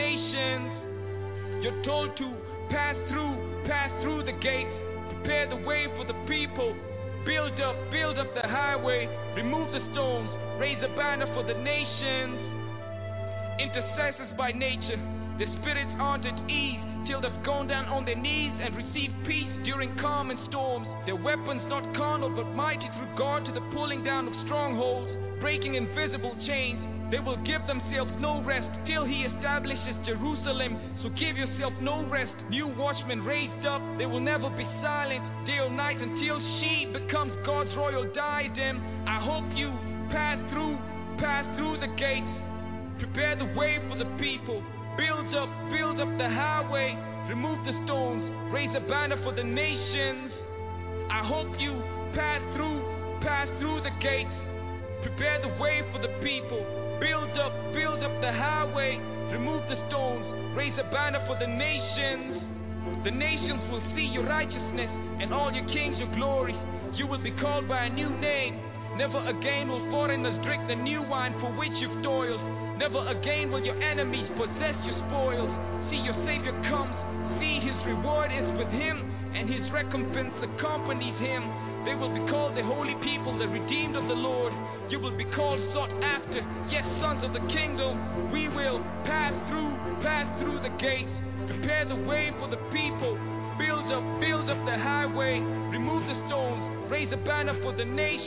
[SPEAKER 11] nations. You're told to pass through, pass through the gates, prepare the way for the people, build up, build up the highway, remove the stones, raise a banner for the nations. Intercessors by nature, their spirits aren't at ease till they've gone down on their knees and received peace during calm and storms. Their weapons not carnal but mighty through God to the pulling down of strongholds, breaking invisible chains. They will give themselves no rest till He establishes Jerusalem. So give yourself no rest. New watchmen raised up, they will never be silent day or night until she becomes God's royal diadem. I hope you pass through, pass through the gates. Prepare the way for the people. Build up, build up the highway. Remove the stones. Raise a banner for the nations. I hope you pass through, pass through the gates. Prepare the way for the people. Build up, build up the highway. Remove the stones. Raise a banner for the nations. The nations will see your righteousness and all your kings your glory. You will be called by a new name. Never again will foreigners drink the new wine for which you've toiled. Never again will your enemies possess your spoils. See your Savior comes, see His reward is with Him, and His recompense accompanies Him. They will be called the holy people, the redeemed of the Lord. You will be called sought after, yes, sons of the kingdom. We will pass through, pass through the gates, prepare the way for the people. Build up, build up the highway, remove the stones, raise a banner for the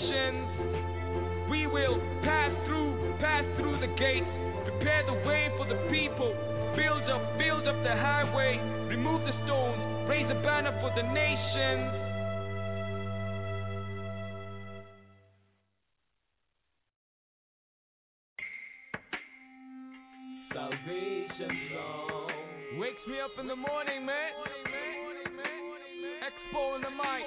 [SPEAKER 11] nations. We will pass through, pass through the gates, prepare the way for the people. Build up, build up the highway, remove the stones, raise a banner for the nations.
[SPEAKER 12] Salvation song
[SPEAKER 11] wakes me up in the morning, man. Expo in the mic.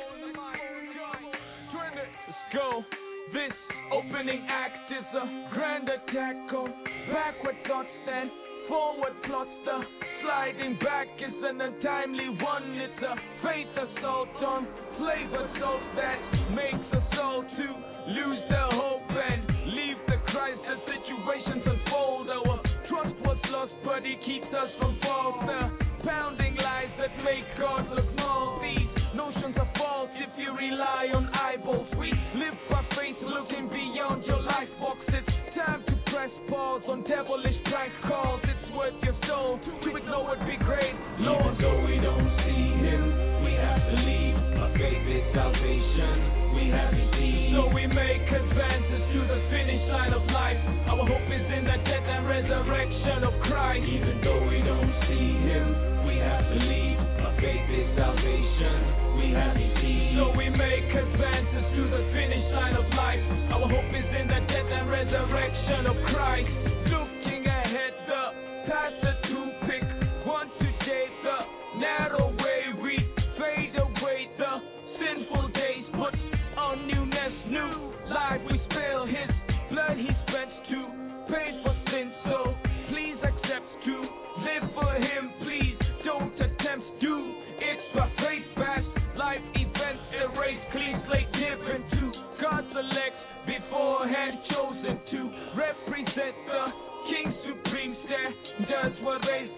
[SPEAKER 11] Let's go. This opening act is a grand attack on backward thoughts and forward plots. The sliding back is an untimely one. It's a faith assault on flavor salt that makes us all to lose their hope and leave the crisis situations unfold. Our trust was lost, but He keeps us from false. The pounding lies that make God look small. These notions are false if you rely on eyeballs. We live by faith, looking beyond your life box. It's time to press pause on devilish prank calls. It's worth your soul to ignore would be great. Lord,
[SPEAKER 12] even though we don't see Him, we have to leave. Our faith is salvation. We have to see.
[SPEAKER 11] So we make advances to the finish line of life. Our hope is in the death and resurrection of Christ.
[SPEAKER 12] Even though we don't see Him, we have to leave. Our faith is salvation. We have to see.
[SPEAKER 11] So we make advances to the finish line of life. Our hope is in the death and resurrection of Christ. Looking ahead, the path to pick one to take the narrow way. We fade away the sinful days, put on newness, new life we spill. His blood He spent to pay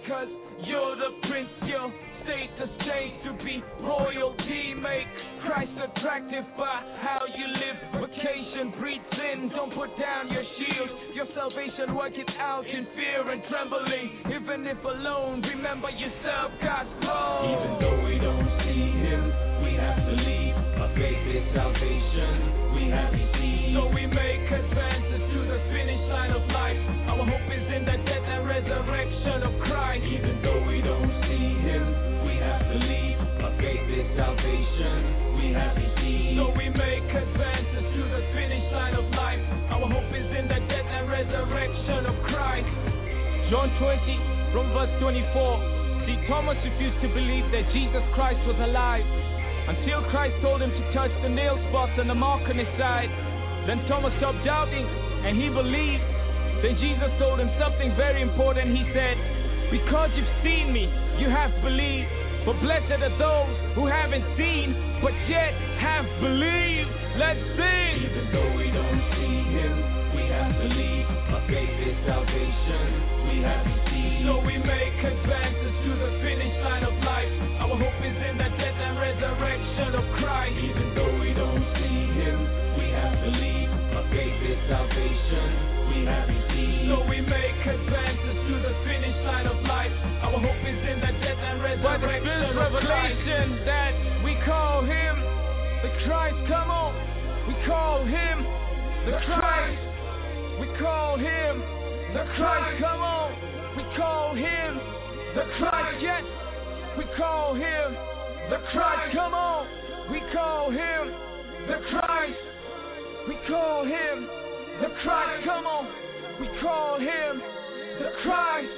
[SPEAKER 11] cause you're the prince, your status changed to be royalty. Make Christ attractive by how you live. Vacation breeds sin, don't put down your shield. Your salvation, work it out in fear and trembling. Even if alone, remember yourself, God's call.
[SPEAKER 12] Even though we don't see him, we have to leave. Our faith is salvation, we have received.
[SPEAKER 11] So we make advances to the finish line of life. Our hope is in the death and resurrection of Christ.
[SPEAKER 12] Even though we don't see him, we have to leave. Our faith is salvation, we have received.
[SPEAKER 11] So we make advances to the finish line of life. Our hope is in the death and resurrection of Christ. John twenty, from verse twenty-four. See, Thomas refused to believe that Jesus Christ was alive until Christ told him to touch the nail spots and the mark on his side. Then Thomas stopped doubting and he believed. Then Jesus told him something very important. He said, because you've seen me, you have believed. But blessed are those who haven't seen, but yet have believed. Let's sing.
[SPEAKER 12] Even though we don't see him, we have believed. Our faith is salvation, we have received.
[SPEAKER 11] So we make advances to the finish line of life. Our hope is in the death and resurrection of Christ.
[SPEAKER 12] Even though we don't see him, we have believed. Our faith is salvation, we have received.
[SPEAKER 11] So we make advances to the finish line of life. Our hope is in the death and resurrection of revelation Christ. That we call him the Christ. Come on, we call him the Christ. We call him the Christ. Come on, we call him the Christ. Yes, we call him the Christ. Come on, we call him the Christ. We call him the Christ. Come on, we call him the Christ.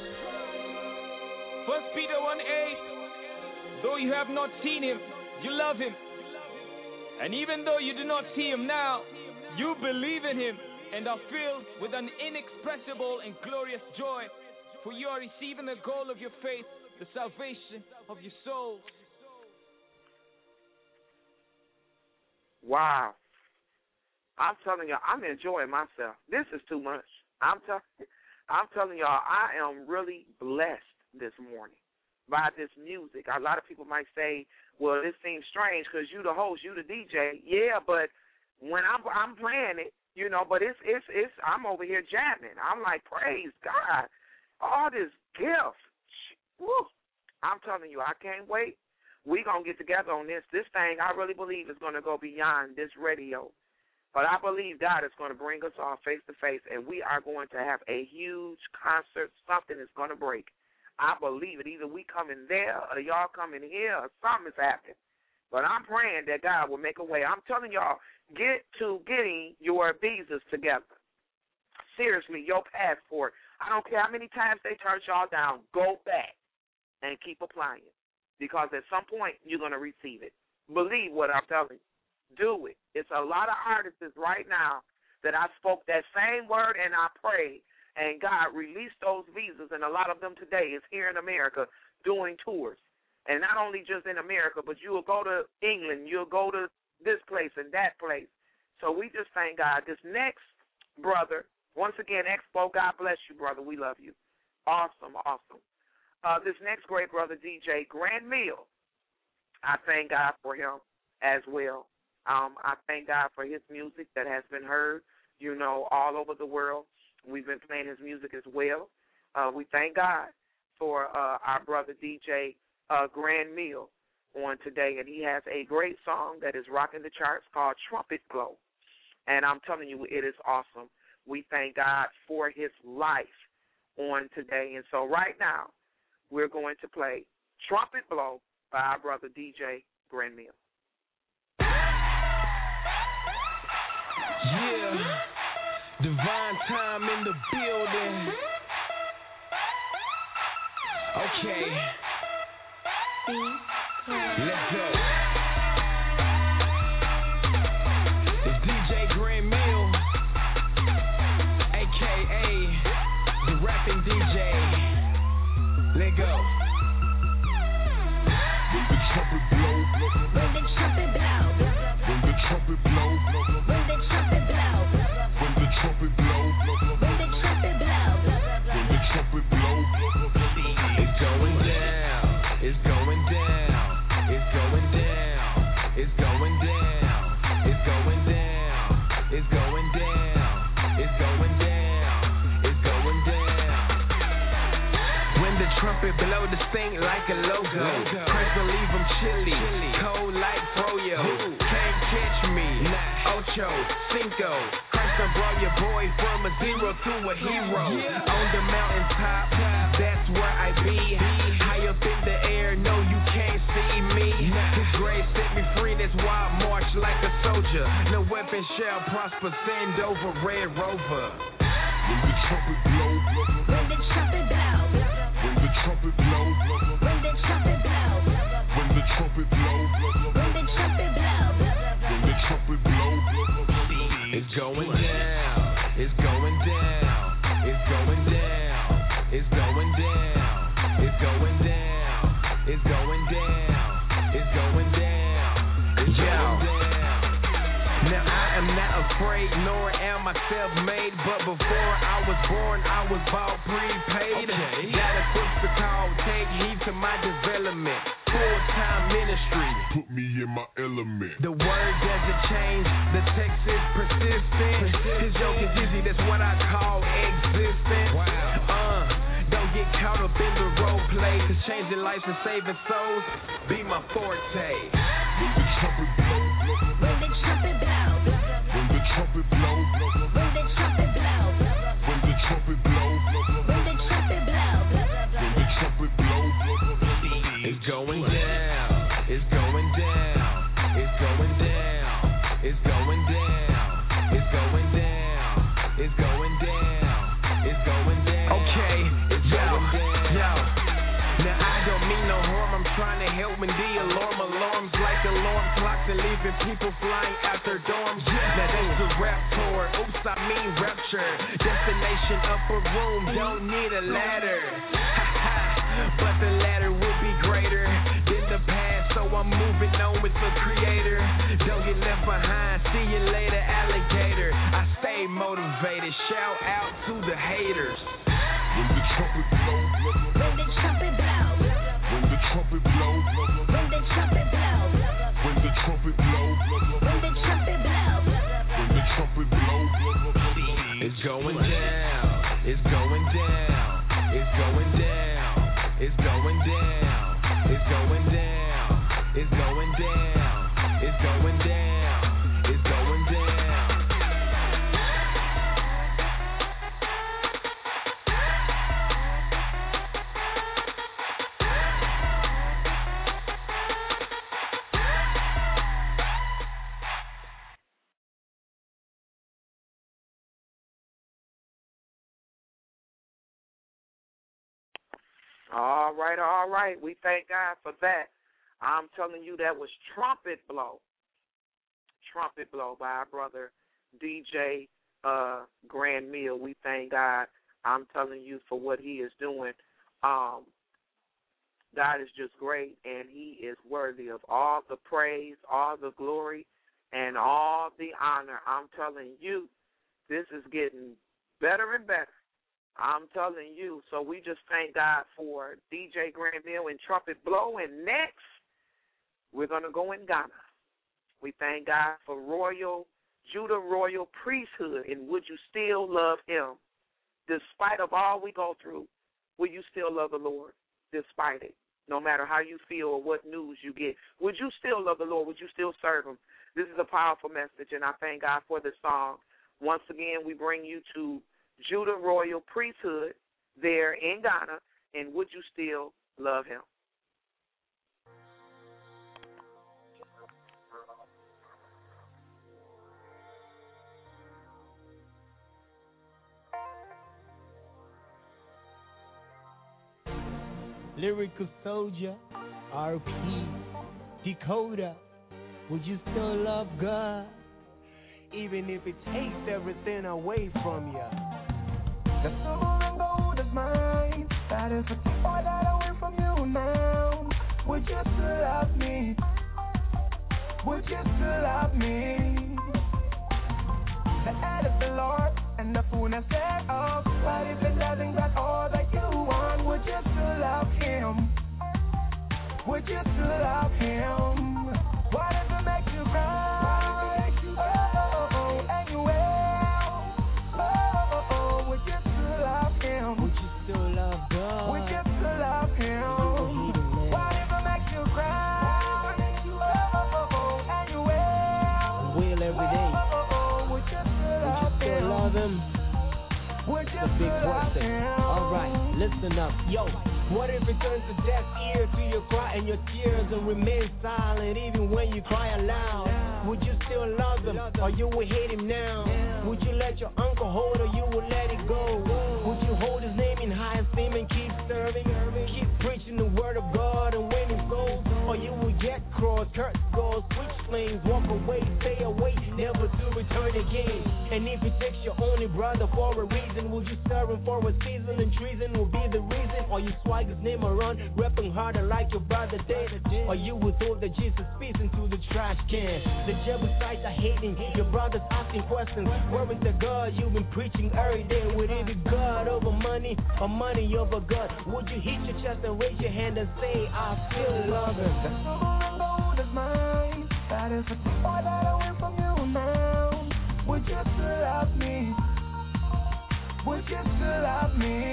[SPEAKER 11] First Peter one eight. Though you have not seen him, you love him. And even though you do not see him now, you believe in him and are filled with an inexpressible and glorious joy, for you are receiving the goal of your faith, the salvation of your souls.
[SPEAKER 7] Wow. I'm telling y'all, I'm enjoying myself. This is too much. I'm, t- I'm telling y'all, I am really blessed this morning by this music. A lot of people might say, well, this seems strange because you the host, you the D J. Yeah, but when I'm I'm playing it, you know, but it's it's it's I'm over here jamming. I'm like, praise God. All this gift. Woo. I'm telling you, I can't wait. We're going to get together on this. This thing I really believe is going to go beyond this radio. But I believe God is going to bring us all face to face, and we are going to have a huge concert. Something is going to break. I believe it. Either we come in there or y'all come in here or something is happening. But I'm praying that God will make a way. I'm telling y'all, get to getting your visas together. Seriously, your passport. I don't care how many times they turn y'all down. Go back and keep applying. Because at some point, you're going to receive it. Believe what I'm telling you. Do it. It's a lot of artists right now that I spoke that same word and I prayed. And God released those visas, and a lot of them today is here in America doing tours. And not only just in America, but you'll go to England, you'll go to this place and that place. So we just thank God. This next brother, once again, Expo, God bless you, brother. We love you. Awesome, awesome. Uh, this next great brother, D J Grant Mill, I thank God for him as well. Um, I thank God for his music that has been heard, you know, all over the world. We've been playing his music as well. Uh, we thank God for uh, our brother D J uh, Grant Mill on today, and he has a great song that is rocking the charts called Trumpet Blow. And I'm telling you, it is awesome. We thank God for his life on today. And so right now, we're going to play Trumpet Blow by our brother D J Grant Mill.
[SPEAKER 11] Yeah. Divine time in the building. Okay. Let's go. It's D J Grant Mill, a k a the rapping D J. Let go.
[SPEAKER 10] When the trumpet blow,
[SPEAKER 8] When the trumpet blow,
[SPEAKER 10] when the trumpet blow,
[SPEAKER 8] when the trumpet blow,
[SPEAKER 10] when the trumpet blow,
[SPEAKER 8] when the trumpet blow,
[SPEAKER 10] when the trumpet blow, it go.
[SPEAKER 11] trumpet blow distinct like a logo. Christ will leave them chilly, cold like froyo. Can't catch me, ocho, cinco. Christ will blow your boy from a zero to a hero. On the mountain top, that's where I be. High up in the air, no you can't see me. His grace set me free, that's why I march like a soldier. No weapon shall prosper, send over Red Rover.
[SPEAKER 10] When the trumpet blow,
[SPEAKER 8] When the trumpet blow,
[SPEAKER 10] when the trumpet blow,
[SPEAKER 8] when the trumpet blow,
[SPEAKER 10] when the trumpet blow,
[SPEAKER 8] when the trumpet blow,
[SPEAKER 10] when the trumpet blow,
[SPEAKER 11] it's going down, it's going down, it's going down, it's going down, it's going down, it's going down, it's going down, it's going down. Now I am not afraid, nor am I self-made, but before I was born, I was bought prepaid. Okay. Got equipped to call, take heed to my development. Full-time ministry.
[SPEAKER 10] Put me in my element.
[SPEAKER 11] The word doesn't change, the text is persistent. His joke is easy, that's what I call existence. Wow. Uh, don't get caught up in the role play, cause changing lives and saving souls be my forte.
[SPEAKER 10] When the trumpet blow,
[SPEAKER 8] when the trumpet blow,
[SPEAKER 10] when the trumpet blow,
[SPEAKER 8] when the trumpet blow,
[SPEAKER 10] when the trumpet blow,
[SPEAKER 8] when the trumpet blow,
[SPEAKER 10] when the trumpet blow,
[SPEAKER 11] it's going down, it's going down, it's going down, it's going down, it's going down, it's going down, it's going down. Okay, it's going down. Yo. Now I don't mean no harm, I'm trying to help when the alarm alarms like alarm clocks and leaving people flying out their dorms. Now that's the rap tour, oops I mean rapture. Destination upper room, don't need a ladder. But the ladder will be greater than the past, so I'm moving on with the creator. Don't get left behind, see you later alligator. I stay motivated, shout out to the haters.
[SPEAKER 10] when the trumpet blow,
[SPEAKER 8] when the trumpet blow,
[SPEAKER 10] when the trumpet blow,
[SPEAKER 8] when the trumpet blow,
[SPEAKER 10] when the trumpet blow,
[SPEAKER 8] when the trumpet blow,
[SPEAKER 10] when the trumpet blow,
[SPEAKER 11] it's going down, it's going down, it's going down, it's going down, it's going down, it's going down, it's going down, it's going down.
[SPEAKER 7] All right, all right. We thank God for that. I'm telling you, that was Trumpet Blow. Trumpet Blow by our brother D J uh, Grand Meal. We thank God. I'm telling you for what he is doing. Um, God is just great, and he is worthy of all the praise, all the glory, and all the honor. I'm telling you, this is getting better and better. I'm telling you. So we just thank God for D J Granville and Trumpet Blow. And next, we're going to go in Ghana. We thank God for Royal, Judah Royal Priesthood. And would you still love him? Despite of all we go through, will you still love the Lord? Despite it. No matter how you feel or what news you get. Would you still love the Lord? Would you still serve him? This is a powerful message, and I thank God for this song. Once again, we bring you to Judah Royal Priesthood there in Ghana, and would you still love him?
[SPEAKER 13] Lyrical Soldier, R P, Dakota, would you still love God? Even if it takes everything away from you.
[SPEAKER 14] The silver and gold is mine. That is the take all that away from you now. Would you still love me? Would you still love me? The head of the Lord and the fullness thereof. But if it doesn't got all that you want, would you still love him? Would you still love him? What if it makes you cry? Oh, oh, and you will. Oh, oh, would you still love him?
[SPEAKER 13] Would you still love God?
[SPEAKER 14] Would you still love
[SPEAKER 13] listen up, yo. What if it turns a deaf ear to your cry and your tears and remain silent even when you cry aloud? Would you still love him or you will hate him now? Would you let your uncle hold or you will let it go? Would you hold his name in high esteem and keep serving? Keep preaching the word of God and winning souls? Or you will get crossed, hurt skulls, switch lanes, walk away, stay away, never to return again. And if it takes your only brother for a reason, would you serve him for a season and treason will be the reason? Or you swag his name around, rapping harder like your brother did? Or you would throw the Jesus piece into the trash can? The Jebusites are hating, your brothers asking questions. Where is the God you've been preaching every day? Would it be God over money or money over God? Would you hit your chest and raise your hand and say, I still love him?
[SPEAKER 14] The silver and gold is mine. That is the boy that I went from you now. Would you still love me? Would you still love me?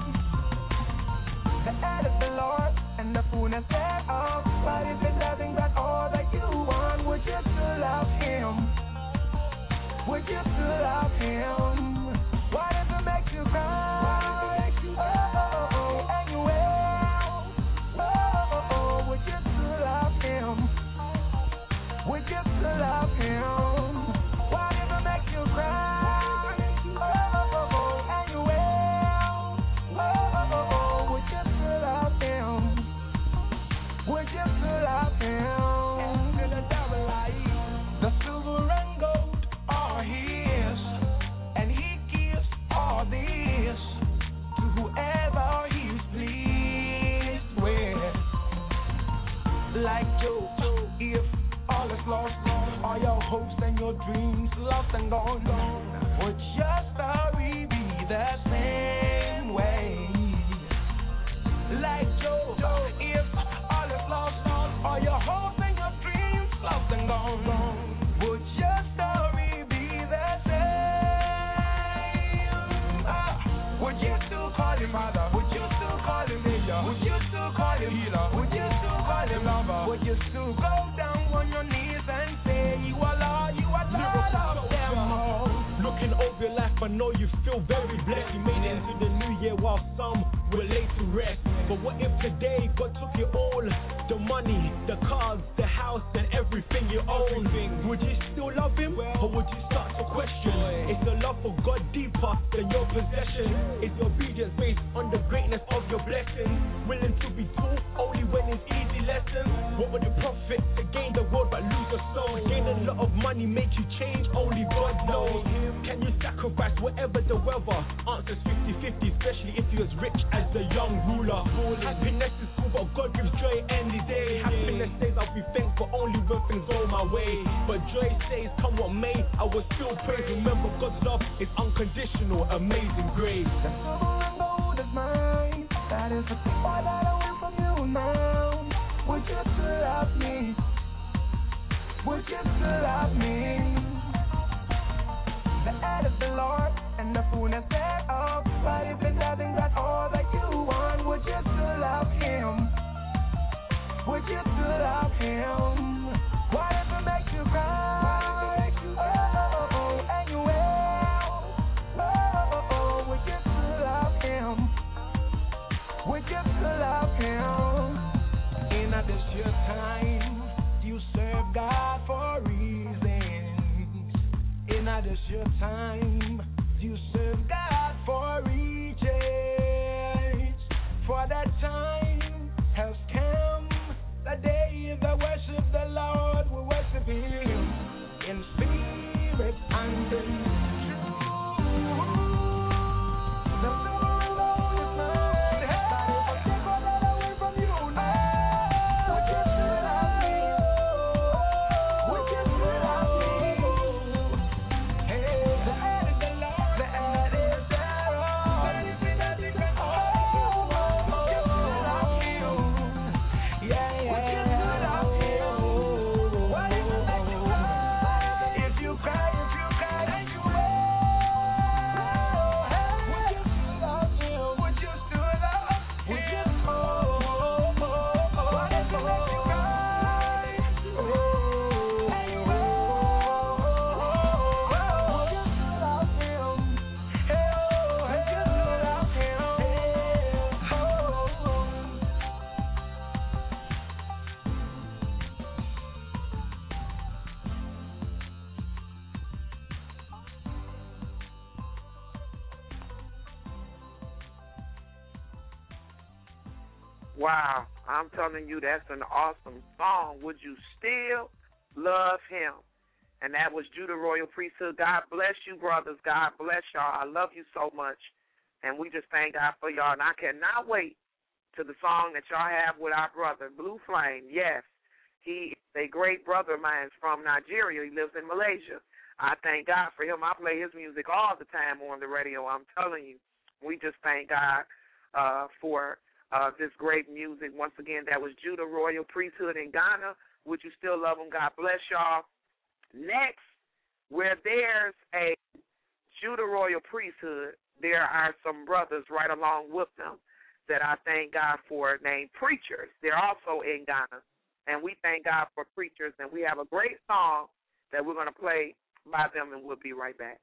[SPEAKER 14] The head of the Lord and the fullness thereof. But if it doesn't got all that you want, would you still love him? Would you still love him? What if it makes you cry? Oh, oh, oh, and you will. Oh, oh, oh, would you still love him? Would you still love him? What if it makes you cry? Oh, oh, oh, and you will. Oh, oh, oh, would you still love him? Would you still love him? The silver and gold are his, and he gives all this to whoever he's pleased with. Like Job, if all is lost, all your hopes and your dreams lost and gone, would your story be the same way? Like Job, if all is lost, all your hopes and your dreams lost and gone, would your story be the same? Ah, would you still call him Father? Would you still call him Savior? Would you still call him Healer? Would you still call him Lover? Would you still go down on your knees and say, You are Lord, you are Lord of them all?
[SPEAKER 13] Looking over your life, I know you feel very blessed. You made it into the new year while some were laid to rest. But what if today God took you all? The money, the cars, the house, and everything you own. Would you still love him? Or would you start to question? Is the love for God deeper than your possession? Is your obedience based on the greatness of your blessing? Willing to be taught only when it's easy lessons? What would it profit to gain the world but lose your soul? Gain a lot of money, make you change, only God knows. Can you sacrifice whatever the weather? Answers fifty-fifty, especially if you're as rich as the young ruler. Happiness is cool, but God gives joy any day. Happiness says I'll be thankful only when things go my way. But joy says come what may, I will still praise. Remember God's love is unconditional, amazing grace.
[SPEAKER 14] The silver and gold is mine. That is the boy that I went from you now. Would you still love me? Would you still love me? The head of the Lord and the fullness thereof. But if it doesn't got all that you want, would you still love him? Would you still love him? What if it makes you cry? Oh, oh, oh, and you will. Oh, oh, oh, would you still love him? Would you still love him? In this your time, you serve God for reasons. In this your time, you serve God for riches. For that time has come, the day that worship the Lord, we worship him in spirit and in truth. The silver and gold is mine. But if I take all that away from you now, would you still love me? Would you still love me? Hey, the head of the Lord.
[SPEAKER 7] Wow. I'm telling you, that's an awesome song. Would you still love him? And that was Judah Royal Priesthood. God bless you, brothers. God bless y'all. I love you so much. And we just thank God for y'all. And I cannot wait to the song that y'all have with our brother, Blue Flame. Yes, he is a great brother of mine from Nigeria. He lives in Malaysia. I thank God for him. I play his music all the time on the radio. I'm telling you, we just thank God uh, for uh, this great music. Once again, that was Judah Royal Priesthood in Ghana. Would you still love him? God bless y'all. Next, where there's a Judah Royal Priesthood, there are some brothers right along with them that I thank God for named Preachers. They're also in Ghana, and we thank God for Preachers, and we have a great song that we're going to play by them, and we'll be right back.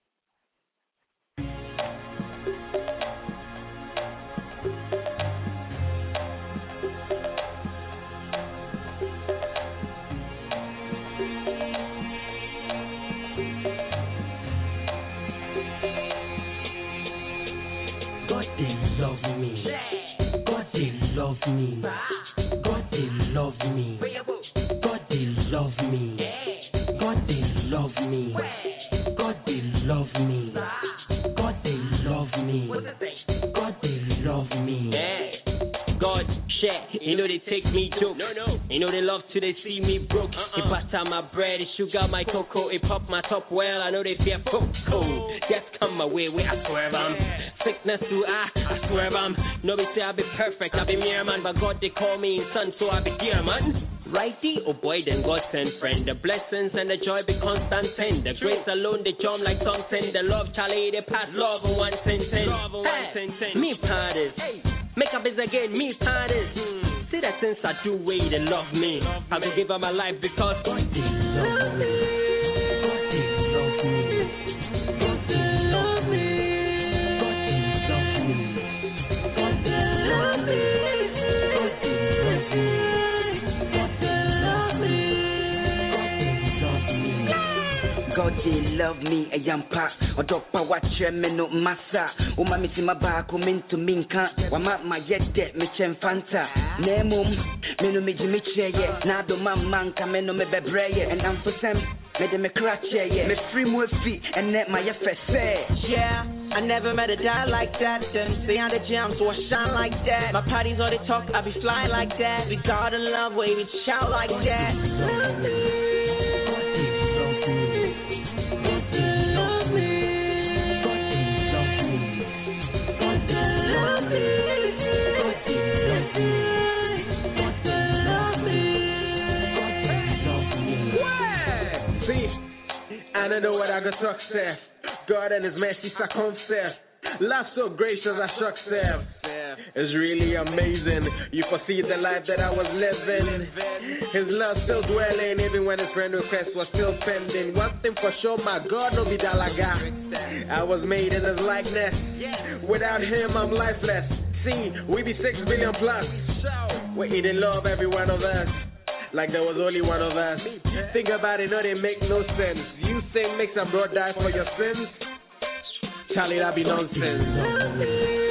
[SPEAKER 15] God did love me. God did love me. God did love me. God did love me. God did love me. God did love me. God did love me. God did love me.
[SPEAKER 16] God share, you know they take me joke. No, no. You know they love to they see me broke. Uh-uh. It butter my bread, it sugar my cocoa, it pop my top well. I know they fear cocoa. Just come my way, where I swear I'm sickness to I, I swear I'm. Nobody say I be perfect, I be mere man, but God they call me son, so I be dear man. Righty, oh boy, then God send friend. The blessings and the joy be constant send. The grace alone, they jump like something. The love, Charlie, they pass love on one sentence. Love on one sentence. Me parties. Make up is again, me parties. Hmm. See that since I do way, they love me. Love I will give up my life because God did love me. God did love me. God did love me. God did love me. God did love me. God did love me.
[SPEAKER 17] God did love me, a young pack, or dopa watch me no massa. O mammy see my back, come into minka. Wama my yet debt, me chen fanta. Nemum, me no me jimmy chair, now do my man come in no me bebraye, and I'm for some. Made me crack yeah, me free more feet, and let my F S say.
[SPEAKER 18] Yeah, I never met a guy like that. Them stay on the jam, so I shine like that. My parties all they talk, I be fly like that. We God in love, way we shout like that.
[SPEAKER 16] I don't know what I got success. God and his mercy circumstance. Love so gracious I success. It's really amazing. You foresee the life that I was living. His love still dwelling, even when his friend request was still pending. One thing for sure, my God no be dalaga. I was made in his likeness. Without him, I'm lifeless. See, we be six billion plus. We didn't love every one of us. Like there was only one of us. Think about it, no, they make no sense. You think make some bro die for your sins? Charlie, that be nonsense.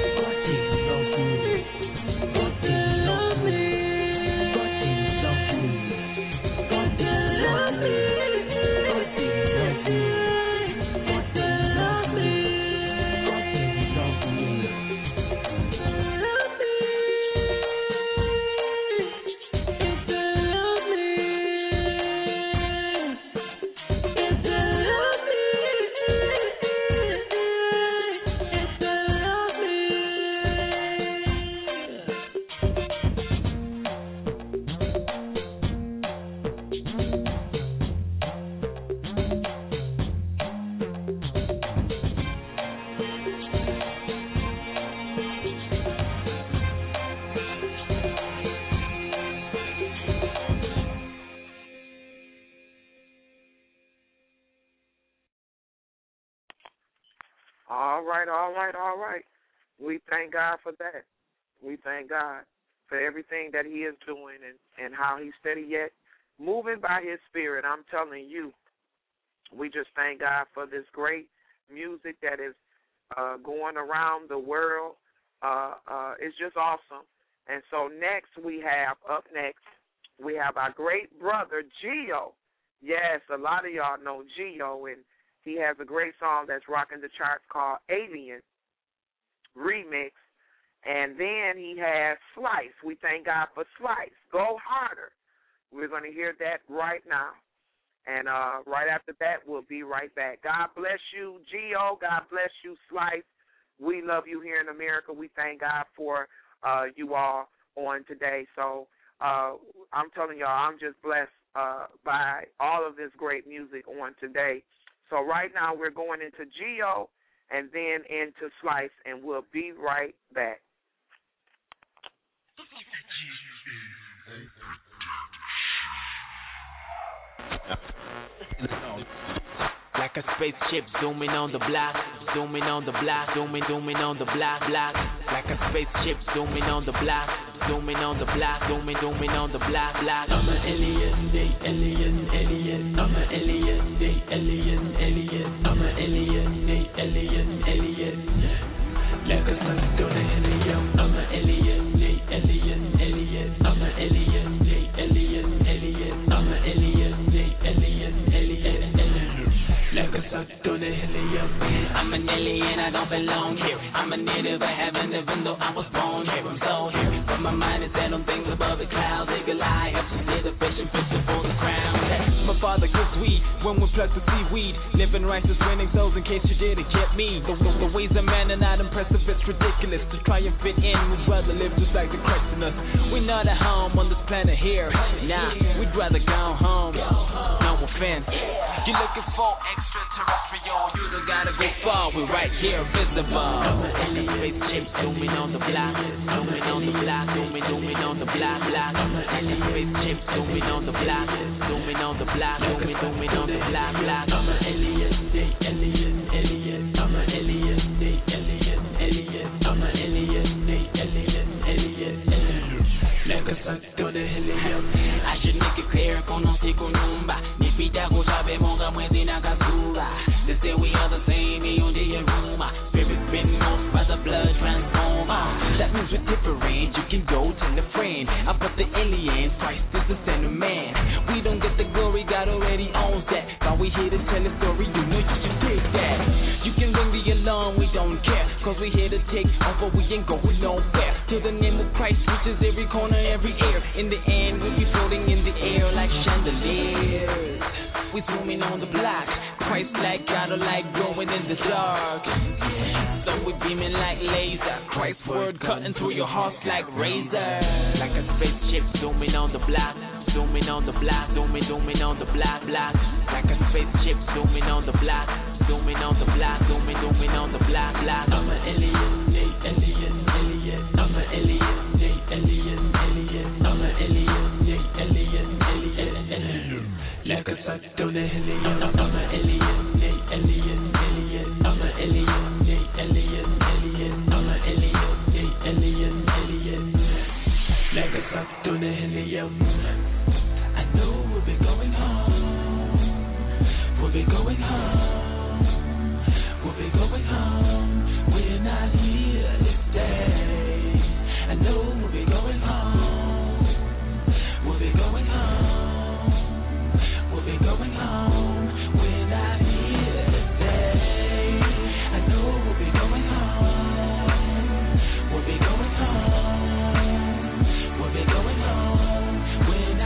[SPEAKER 7] All right, all right, all right. We thank God for that. We thank God for everything that he is doing and, and how he's steady yet moving by his spirit. I'm telling you, we just thank God for this great music that is uh, going around the world. Uh, uh, it's just awesome. And so next we have, up next, we have our great brother, Gio. Yes, a lot of y'all know Gio, and he has a great song that's rocking the charts called Alien Remix. And then he has Slice. We thank God for Slice. Go Harder. We're going to hear that right now. And uh, right after that, we'll be right back. God bless you, Gio. God bless you, Slice. We love you here in America. We thank God for uh, you all on today. So uh, I'm telling y'all, I'm just blessed uh, by all of this great music on today. So right now we're going into Gio and then into Slice, and we'll be right back.
[SPEAKER 19] Like a spaceship zooming on the block, zooming on the block, zooming, zooming on the block, block. Like a spaceship zooming on the block, zooming on the block, zooming, zooming on the block, block. I'm an alien, day, alien, alien. I'm an alien, day, alien, alien. I'm an alien, day, alien, alien. Like a sun to the helium. I'm an alien, day, alien, alien. I'm an alien, day, alien, alien. I'm an alien, day, alien, alien. Like a sun to the helium. I'm an alien, I don't belong here. I'm a native of heaven, even though I was born here. I'm so here, but my mind is set on things above the clouds. They could lie up to see the fish and fish for the crown. My father gives weed when we pluck the seaweed. Living righteous, winning souls in case you didn't get me. The, the, the ways of man are not impressive, it's ridiculous. To try and fit in, we'd rather live just like the Christ in us. We're not at home on this planet here. Nah, we'd rather go home. No offense. You're looking for extraterrestrial, you don't gotta go far. We're right here, visible. Spaceship zooming on the block, zooming on the block, zooming, zooming on the block, block. Spaceship zooming on the block, zooming on the block, zooming, zooming on the block, block. I'm an alien, day, alien, alien. I'm an alien, day, alien, alien. I'm an alien, day, alien, alien. Like a sun to the helium. I should make it clear, conocí con numba. Ni pita go sabe monga muende na kasura. They say we are the same, me on the aroma. Spirit been off by the blood transformer. That means we're different, you can go tell a friend about the aliens, Christ is the son of man. We don't get the glory, God already owns that. Now we here to tell a story, you know you should take that. You can ring the alarm, we don't care, cause we here to take over, we ain't going nowhere. To the name of Christ, which is every corner, every ear. In the end, we'll be floating in the air like chandeliers. We zooming on the block, Christ like God or like glowing in the dark. So we beaming like laser, Christ's word cutting through your heart like razor. Like a spaceship zooming on the block, zooming on the block, zooming, zooming on the block, block. Like a spaceship zooming on the block, zooming on the block, zooming, zooming on the block, block. I'm an alien, day, alien, alien. I'm an alien, day, alien, alien. I'm an alien, day, alien, alien. Like a sun to the helium. I'm an alien, day, alien, alien. I'm an alien, day, alien, alien. I'm an alien, day, alien, alien. Like a sun to the helium. I know we'll be going home. We'll be going home. We'll be going home. We're not here to stay. I know we'll be going home. We'll be going home. We'll be going home. We're not here to stay. I know we'll be going home. We'll be going home. We'll be going home. We're not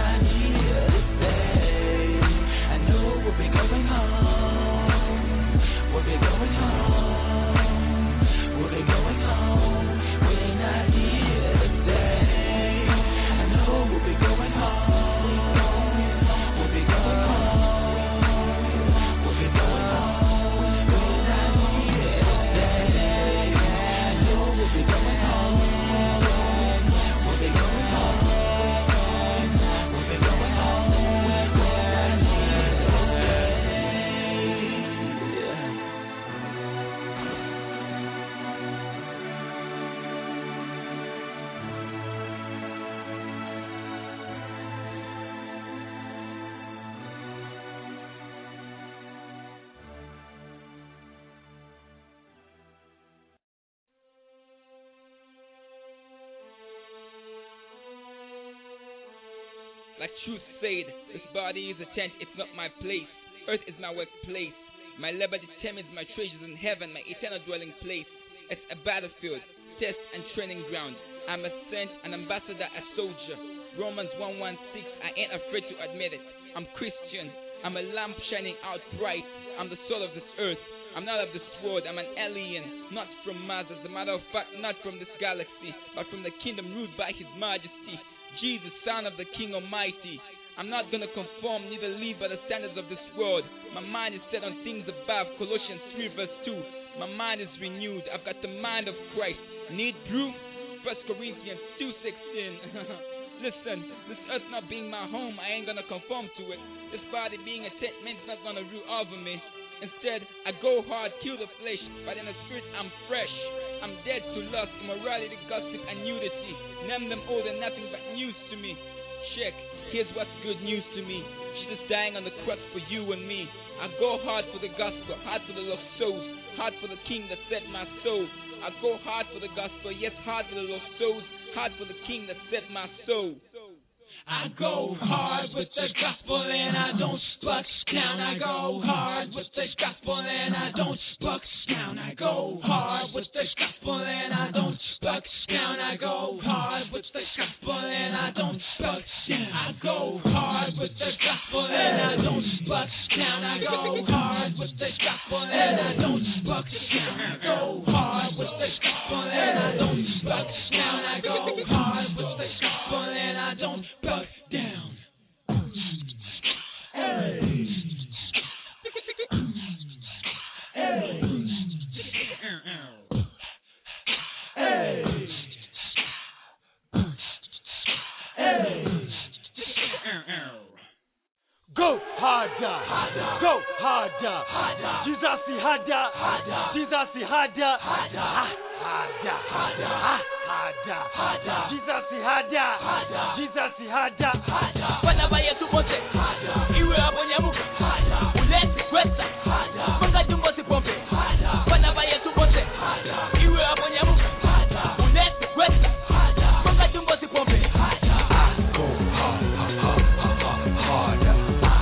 [SPEAKER 20] Like truth said, this body is a tent, it's not my place. Earth is my workplace. My labor determines my treasures in heaven, my eternal dwelling place. It's a battlefield, test and training ground. I'm a saint, an ambassador, a soldier. Romans one one six, I ain't afraid to admit it. I'm Christian, I'm a lamp shining out bright. I'm the soul of this earth, I'm not of this world. I'm an alien, not from Mars. As a matter of fact, not from this galaxy, but from the kingdom ruled by His Majesty, Jesus, Son of the King Almighty. I'm not gonna conform, neither live by the standards of this world. My mind is set on things above, Colossians three verse two. My mind is renewed, I've got the mind of Christ. Need proof? First Corinthians two sixteen. Listen, this earth not being my home, I ain't gonna conform to it. This body being a tent means not gonna rule over me. Instead, I go hard, kill the flesh, but in the spirit I'm fresh. I'm dead to lust, immorality, gossip, and nudity. Name them all, they're nothing but news to me. Check, here's what's good news to me. Jesus dying on the cross for you and me. I go hard for the gospel, hard for the lost souls, hard for the king that set my soul. I go hard for the gospel, yes, hard for the lost souls, hard for the king that set my soul.
[SPEAKER 8] I go hard with the gospel and I don't buck down. I go hard with the gospel and I don't buck down. I go hard with the gospel and I don't buck down. I go hard with the gospel and I don't buck down. I go hard with the gospel and I don't buck down. I go hard with the gospel and I don't buck down. I go hard with the gospel and I don't buck down. I go hard with the gospel and I don't buck down. Hey. Hey. Hey. Hey.
[SPEAKER 5] Go harder, go harder, Jesus is harder, Jesus is harder, harder, harder, Jesus is harder, Jesus is harder.
[SPEAKER 8] Whenever you support it, you will have on your book. Let's press it. Funga jumbo si pompe. Whenever you support it, you will have on your book. Let's press it. Funga jumbo si pompe.
[SPEAKER 12] Go hard, hard, hard, harder.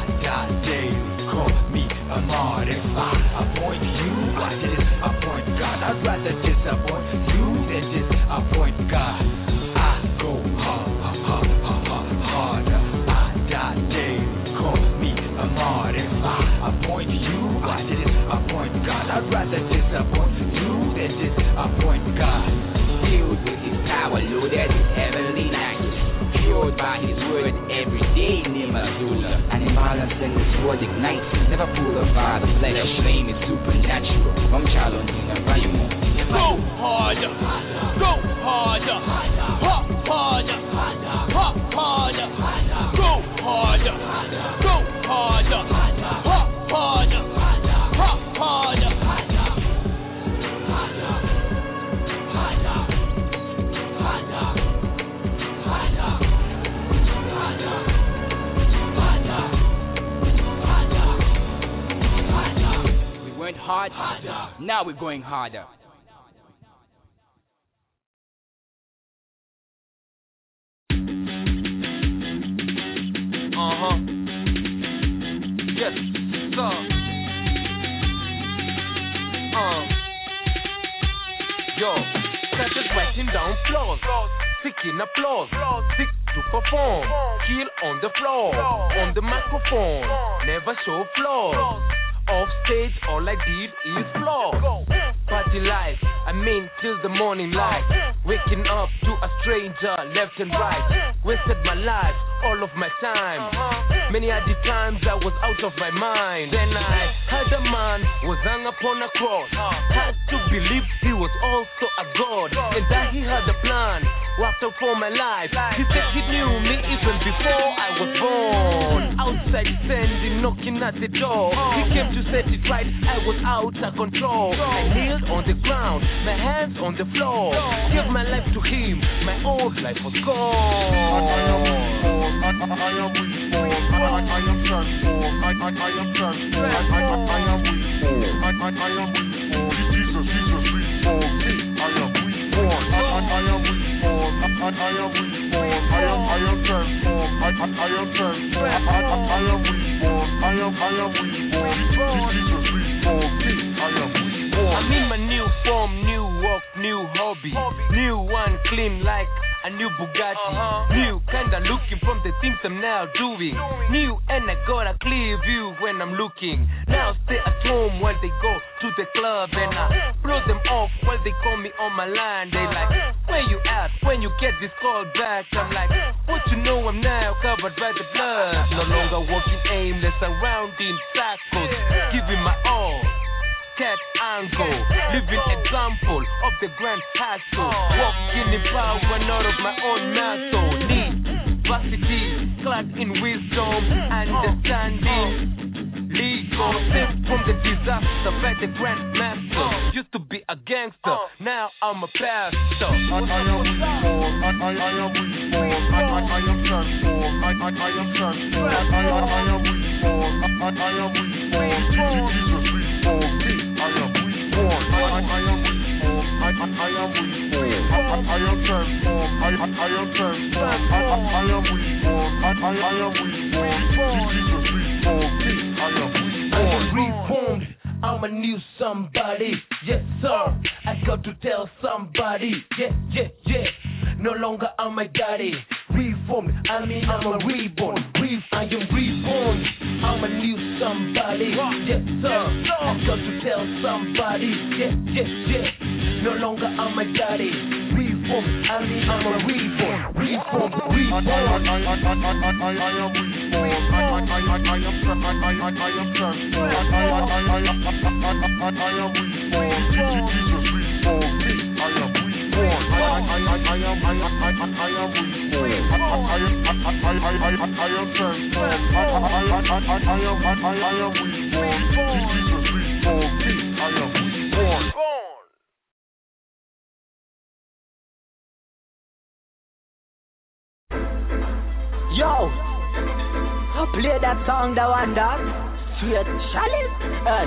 [SPEAKER 12] A martyr, if I appoint you, I didn't appoint God. I'd rather disappoint you than disappoint God. I go hard, hard, hard, harder. I die daily, call me a martyr. If I appoint you, I didn't appoint God. I'd rather disappoint you than disappoint God. Filled with His power, loaded with heavenly language. Fueled by His word every day, Nimadula. And imbalance in this word ignites. Never pull up by the flesh. Flame is supernatural. I'm challenging a volume.
[SPEAKER 8] Go harder, go harder, hop harder, hop harder, go harder, go harder, hop harder, hop harder.
[SPEAKER 17] We went hard, now we're going harder.
[SPEAKER 1] Uh-huh. Yes, sir. Uh. Yo, such as writing down flaws, seeking applause, seek to perform, kill on the floor, on the microphone, never show flaws. Off stage, all I did is floor. Party life, I mean till the morning light. Waking up to a stranger, left and right. Wasted my life, all of my time. Many are the times I was out of my mind. Then I heard a man was hung upon a cross. Had to believe he was also a god, and that he had a plan worked out for my life. He said he knew me even before I was born. Outside standing, knocking at the door. He came to set it right, I was out of control. I kneeled on the ground, my hands on the floor. Gave my life to him, my old life was gone.
[SPEAKER 10] I am reformed, I, I, I am reformed, I, I, I am transformed, I, I, I am transformed, I, I, I am reformed, I, I, I am reformed, Jesus, Jesus reformed me, I am reformed, I, I, I am reformed, I, I I am reborn. I am, I am transformed. I, I, I am transformed. I, I, I am reborn. I am, I am reborn. Jesus reborn. I am reborn.
[SPEAKER 1] I'm in my new form, new walk, new hobby. New one clean like a new Bugatti. New kinda looking from the things I'm now doing. New and I got a clear view when I'm looking. Now stay at home while they go to the club and I blow them off while they call me on my line. They like, where you at when you get this call back? I'm like, what you know, I'm now covered by the blood. No longer walking aimless around in circles, giving my all. Catch angle, living example of the grand hustle. Walking in power, not of my own muscle. Need varsity, clad in wisdom, understanding. Legal, saved from the disaster by the grand master. Used to be a gangster, now I'm a pastor.
[SPEAKER 10] I, I am reborn. I, I, I am reborn. I, I, I am transformed. I, I, I am transformed. I, I, I am reborn. I, I, I am reborn. Jesus reborn. I am reborn. I, I, I am reborn. I, I, I am reborn. I, I, I am transformed. I, I, I am transformed. I, I, I am reborn. I, I, I am reborn. Jesus reborn. I am reborn.
[SPEAKER 1] Reformed. I'm a new somebody. Yes, sir. I got to tell somebody. Yeah, yeah, yeah. No longer am my daddy. Reformed. I mean, I'm a reborn. Re- I am reborn. I'm a new somebody. Yes, sir. I got to tell somebody. Yeah, yeah, yeah. No longer am my daddy. Reformed. I mean, I'm a reborn. Reformed. Reborn.
[SPEAKER 10] I, I, I, I, I, I, I, I am reborn. I, I, I, I, I am tra- I, I, I, I am transformed. I, I, I, I, I, I, I, I, I am reborn. Jesus reborn. I am reborn. I, I, I, I am, I, I, I, I am reborn. I, I, I, I, I, I, I, I am transformed. I, I, I, I, I, I am, I, I, I am reborn. Jesus reborn. I am reborn.
[SPEAKER 18] Yo, play that song, the one that sweet chalice. Hey.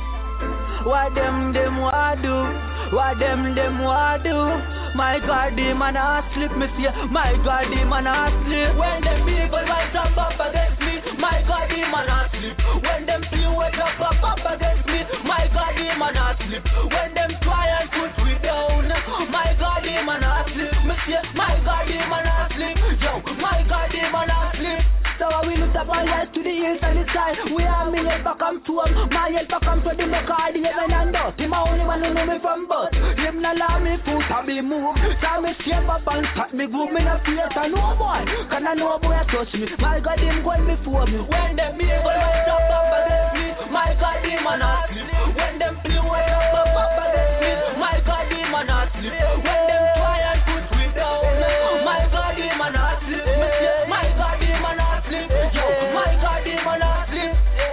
[SPEAKER 18] What them them what do? What them them what do? My God, the man a sleep, me see. My God, the man a sleep. When them people rise up up against me, my God, the man a sleep. When them people wake up up up against me, my God, the man a sleep. When them try and put me down, my God, the man a sleep. Me see, my God, the man a sleep. Yo, my God, the man a sleep. So we look up our lights to the east and the sky. We are me help back come to him. My help back come to the make all the heaven and dust. Him a only one who know me from birth. Him not allow me foot and me move. So me shape up and start me groove. Me not fear to no boy. Can I know boy touch me? My God him going before me. When them people rise up up against me, my God him a not sleep. When them people rise up up up against me, my God him a not sleep. When them try and put me down, my God him a not sleep. My God him a not sleep. Yo, my God, him a not sleep.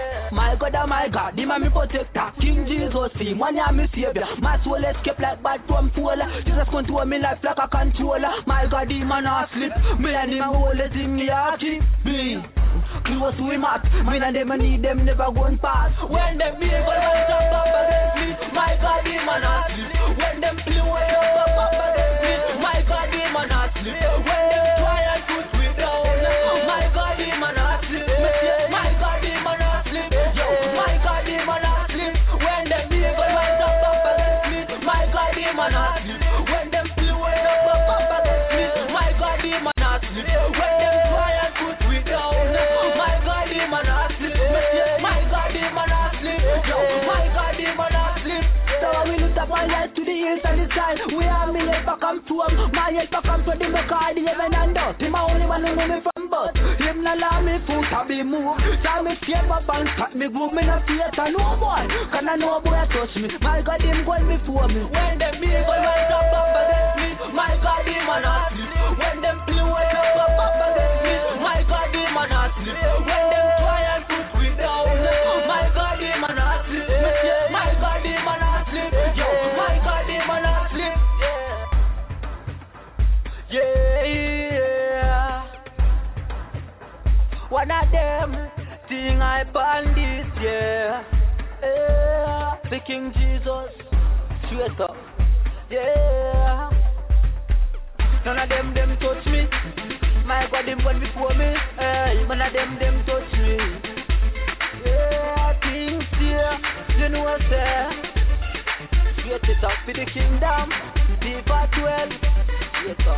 [SPEAKER 18] My God, oh my God, him a me protector. King Jesus, him one ya me savior. My soul escape like bad from fall. Jesus control me life like a controller. My God, him a not sleep. Me and him always in me heart keep me close to him heart. Me and them need them never going past. When them people rise up up against me, my God, him a not sleep. When them people way up up up against me, my God, him a not sleep. When them try and put me down, my God, him a not sleep. My God, him a not sleep. Yo, my God, him a not sleep. When them people rise up up against me, my God, him a not sleep. When them people way up up up against me, my God, him a not sleep. When them try and put me down, my God, him a not sleep. My God, him a not sleep. Yo, my God, him a not sleep. So we look up one light to the east and the sky. We are me help back come to him. My help back come to the make all the heaven and dust. Him a only one who know me from birth. Him not allow me foot to be moved. So me shape up and cut me groove. Me not fear to no boy. Can I know boy touch me? My God, him going before me. When them people rise up up against me, my God, him a not sleep. When them people wake up up up against me, my God, him a not sleep. When them try and put me down, my God, him a not sleep. My God, him a not sleep. Yo, my God, him a not sleep. Yeah, yeah. One of them thing I ban this year. Yeah, the King Jesus, straight up. Yeah. None of them, them touch me. My God, them gone before me. Hey, man of them, them touch me. Yeah, things here, you know what's there. Straight it up for the kingdom. Deep at twelve. Yes, sir.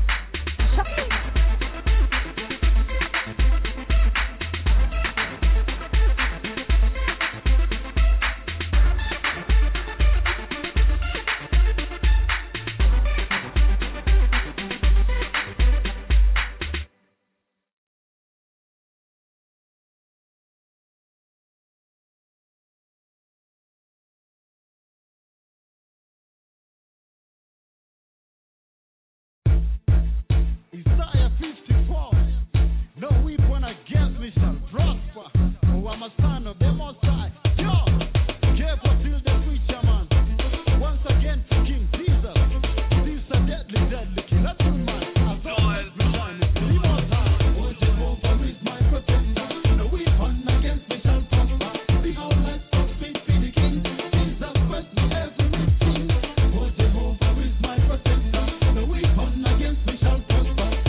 [SPEAKER 21] Isaiah fifty-four. No weapon against me shall prosper. For I'm a son of the Most High. Yo, careful till the preacher man. Once again to King Jesus. This a deadly, deadly killer tune man. As always we shine it to the Most High. Oh, Jehovah is my protector. No weapon against me shall prosper. Behold, my soul speaks for the King. Jesus Christ, me every king. Oh, Jehovah is my protector. No weapon against me shall prosper.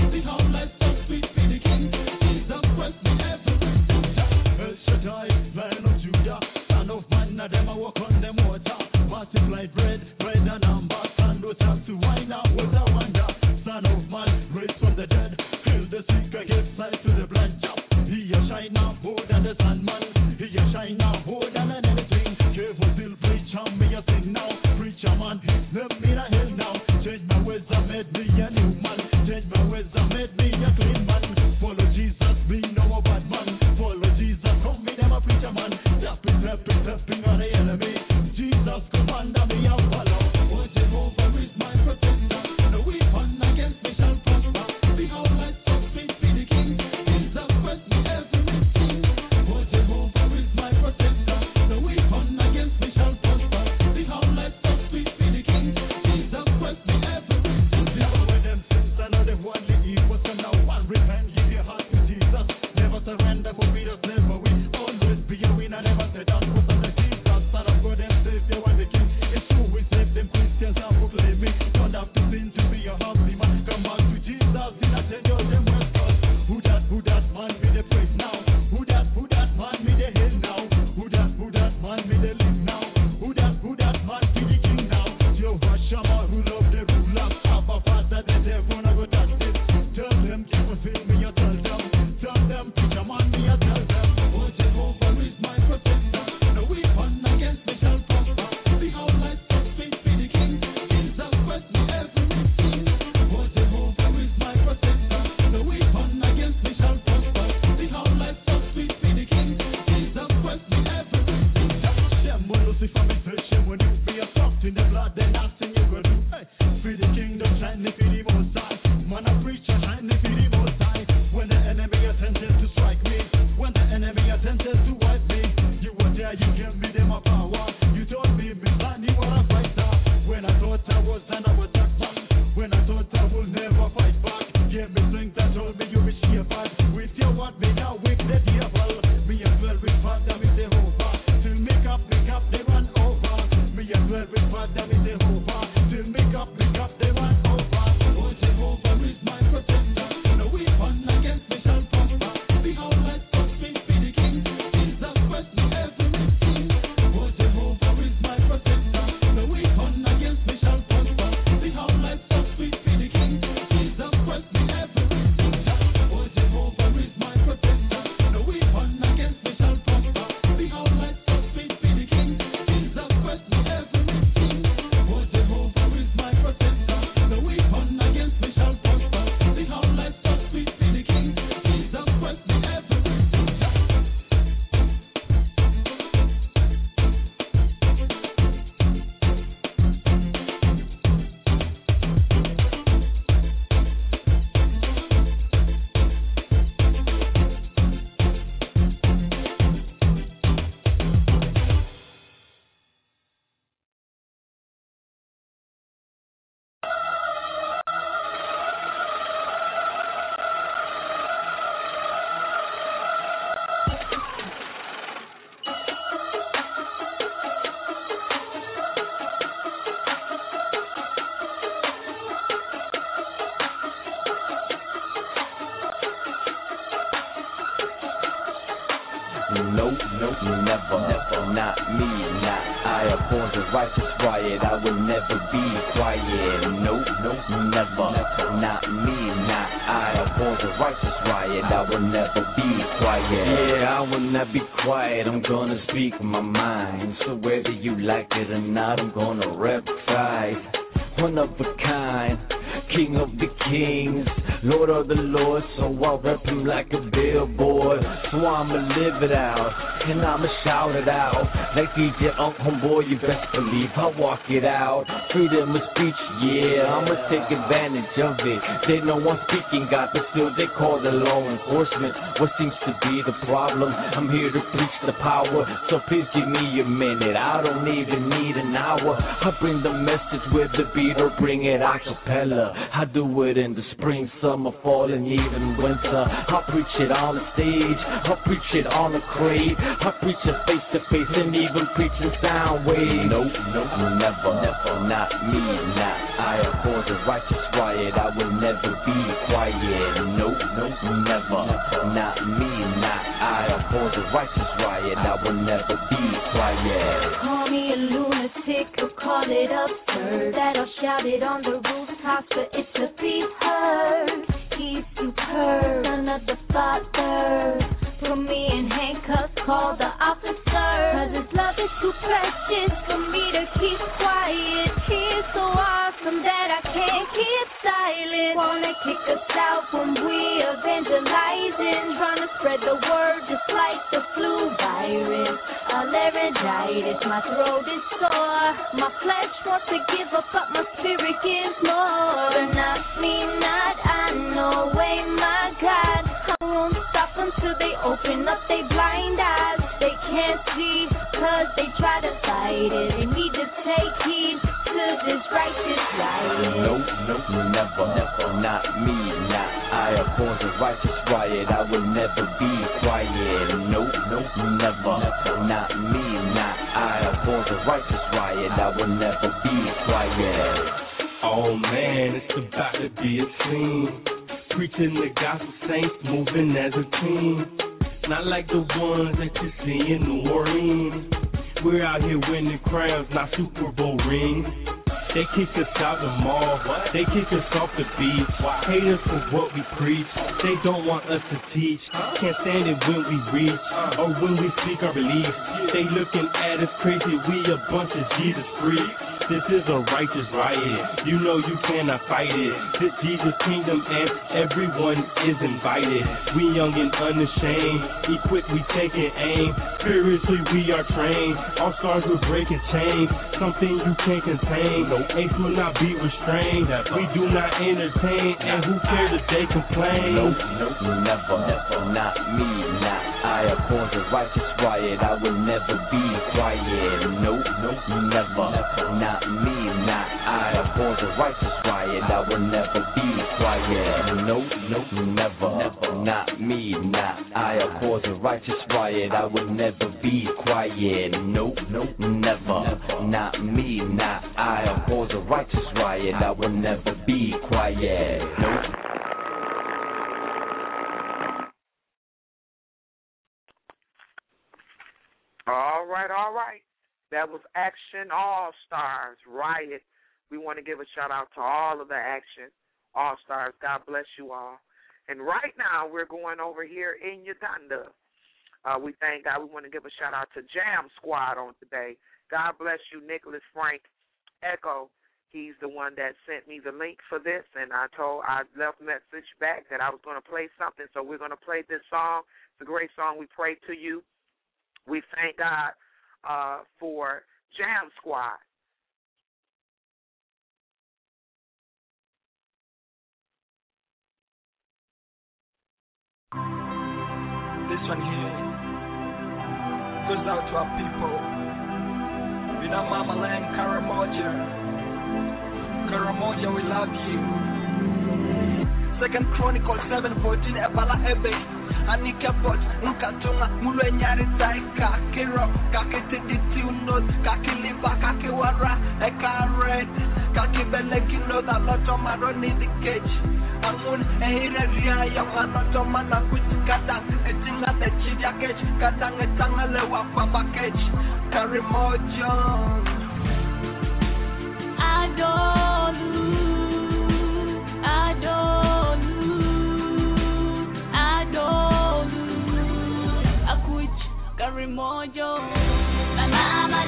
[SPEAKER 21] Multiplied bread, bread and amber, and no time to wine out with a wonder. Son of man, raised from the dead, heal the sick, give sight to the blind. He a shine now more than the sun man. He a shine now more than anything. Careful still preacher, me a sing now. Preacher man, let me a hill now. Change my ways, I made me a new man. Change my ways, I made me a clean man. Follow Jesus, me no a bad man. Follow Jesus, come me them a preacher man. Tapping, tapping, tapping on the enemy. Jesus, come under me and follow. Oh, Jehovah is my protector. No weapon against me shall prosper. Behold, my soul speaks for the King. Jesus Christ, me every king. Oh, Jehovah is my protector. No weapon against me shall prosper. Behold, my soul speaks for the King. Jesus Christ, me every king. Never with them sins, I know them one evil. So now one repent, give your heart to Jesus. Never surrender, for we just never win. Always be a winner, never say down. Put on the Jesus, son of God, and Savior and the King. It's true, we save them Christians and proclaiming. Don't have to sin to be a happy man. Come back to Jesus, in a tell you them words. Who that, who that man be the praise now? Who that, who that man be the hill now? Who that, who that man be the live now? Who that, who that man be the king now? Jehovah Shammah, who love the ruler. Abba Father, that they're gonna go touch it. Tell them, keep a me, you tell them. Tell them, preacher man, me, you tell them. Oh, Jehovah is my protector. No weapon against me shall prosper. Behold, my soul speaks for the King. Jesus Christ, me every king. Oh, Jehovah is my protector. No weapon against me shall prosper. Behold, my soul speaks for the King. Jesus Christ, me every king. Them will Lucifer me fish, them when you be a soft in the blood, then I sing you will do. Hey, for the kingdom, shine for the Most High. Man, a preacher, shine for the Most High. When the enemy attempted to strike me, when the enemy attempted to wipe me, you were there, you gave me them a power. You told me, me son, you are a fighter. When I thought I was an attack man, when I thought I would never fight back, gave me strength that told me you will shepherd. With your word, me now with the devil. Me as well with Father, me Jehovah. Till make up, make up, they run over. Me as well with Father, me Jehovah. Till make up, make up, they run over. Oh, Jehovah is my protector.
[SPEAKER 3] no, no, never, never, not me, not I. Upon the righteous riot, I will never be quiet. No, no, never, never, not me, not I. Upon the righteous riot, I will never be quiet. Yeah, I will not be quiet. I'm gonna speak my mind. So whether you like it or not, I'm gonna rep tight. One of a kind, King of the kings, Lord of the lords, so I rep him like a billboard. So I'ma live it out, and I'ma shout it out. Like D J Unk, homeboy, you best believe I walk it out. Freedom of speech, yeah, I'ma take advantage of it. They know I'm speaking God, but still they call the law enforcement. What seems to be the problem? I'm here to preach the power, so please give me a minute. I don't even need an hour. I bring the message with the beat or bring it a cappella. I do it in the spring, summer, fall, and even winter. I preach it on the stage, I preach it on the crate. I preach it face to face and even preach in sound waves. No, no, never, never, not me, not I. For the righteous riot, I will never be quiet. No, no, never, not me, not I. For the righteous riot, I will never be quiet.
[SPEAKER 8] Call me a lunatic or call it absurd, that I'll shout it on the rooftops for it to be heard. He's superb, son of the Father. Put me in handcuffs, call the officer. Cause his love is too precious for me to keep quiet. He's so awesome that I can't keep silent. Wanna kick us out when we evangelizing, trying to spread the word just like the flu virus. A laryngitis, my throat is sore. My flesh wants to give up, but my spirit gives more. But not me, not I, no way, my God. I won't stop until they open up their blind eyes. They can't see, cause they try to fight it. They need to take heed to this righteous riot.
[SPEAKER 3] No, no, never, never, not me, not I. Upon the righteous riot, I will never be quiet. No, no, never, never, not me, not I. Upon the righteous riot, I will never be quiet.
[SPEAKER 22] Oh man, it's about to be a scene. Preaching the gospel, saints moving as a team. Not like the ones that you see in New Orleans. We're out here winning crowns, not Super Bowl rings. They kick us out the mall, they kick us off the beach. Hate us for what we preach, they don't want us to teach. Can't stand it when we reach, or when we speak our beliefs. They looking at us crazy, we a bunch of Jesus freaks. This is a righteous riot, you know you cannot fight it. This Jesus kingdom and everyone is invited. We young and unashamed, equipped we taking aim. Spiritually we are trained, all stars will break and change. Something you can't contain, no ace will not be restrained. We do not entertain, and who cares if they complain?
[SPEAKER 3] No, no, never, never, not me, not I. Upon the righteous riot, I will never be quiet. No, no, never, not me, not I. Upon the righteous riot, I will never be quiet. No, no, never, never, not me, not I. Upon the righteous riot, I will never be quiet. No, no, never, not me, not I. Upon the righteous riot, I will never be quiet. No.
[SPEAKER 7] All right, all right. That was Action All-Stars, Riot. We want to give a shout-out to all of the Action All-Stars. God bless you all. And right now, we're going over here in Uganda. Uh, we thank God. We want to give a shout-out to Jam Squad on today. God bless you, Nicholas Frank Echo. He's the one that sent me the link for this, and I told I left a message back that I was going to play something, so we're going to play this song. It's a great song. We pray to you. We thank God uh, for Jam Squad.
[SPEAKER 23] This one here goes out to our people. You know, Mama Land, Karamoja. Karamoja, we love you. Second Chronicles seven fourteen, Ebala Ebe. Anika Bot, Nkatunga, Muluenyari Taika, Kiro, Kakete Tiunos, Kakiliba, Kakiwara, Eka Red. kakibele kilo da loto maroni di cage. Amun ehire ria ya manoto mana kuchikata etinga the chidia cage katanga tanga le wa baba cage carry mojo.
[SPEAKER 8] Adolu, Adolu, Adolu, Akuch, Karimojo, Mama,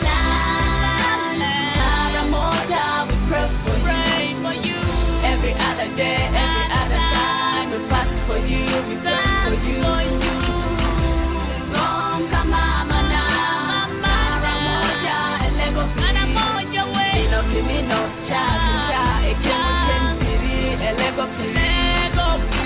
[SPEAKER 8] Ramoja, we pray for you, for you. Every other day, every other time, we fast for you, we pray for you. Long Mama, Ramoja, and Lego, Ramoja, way. Kimi no cha cha ekemu sentiri elego lego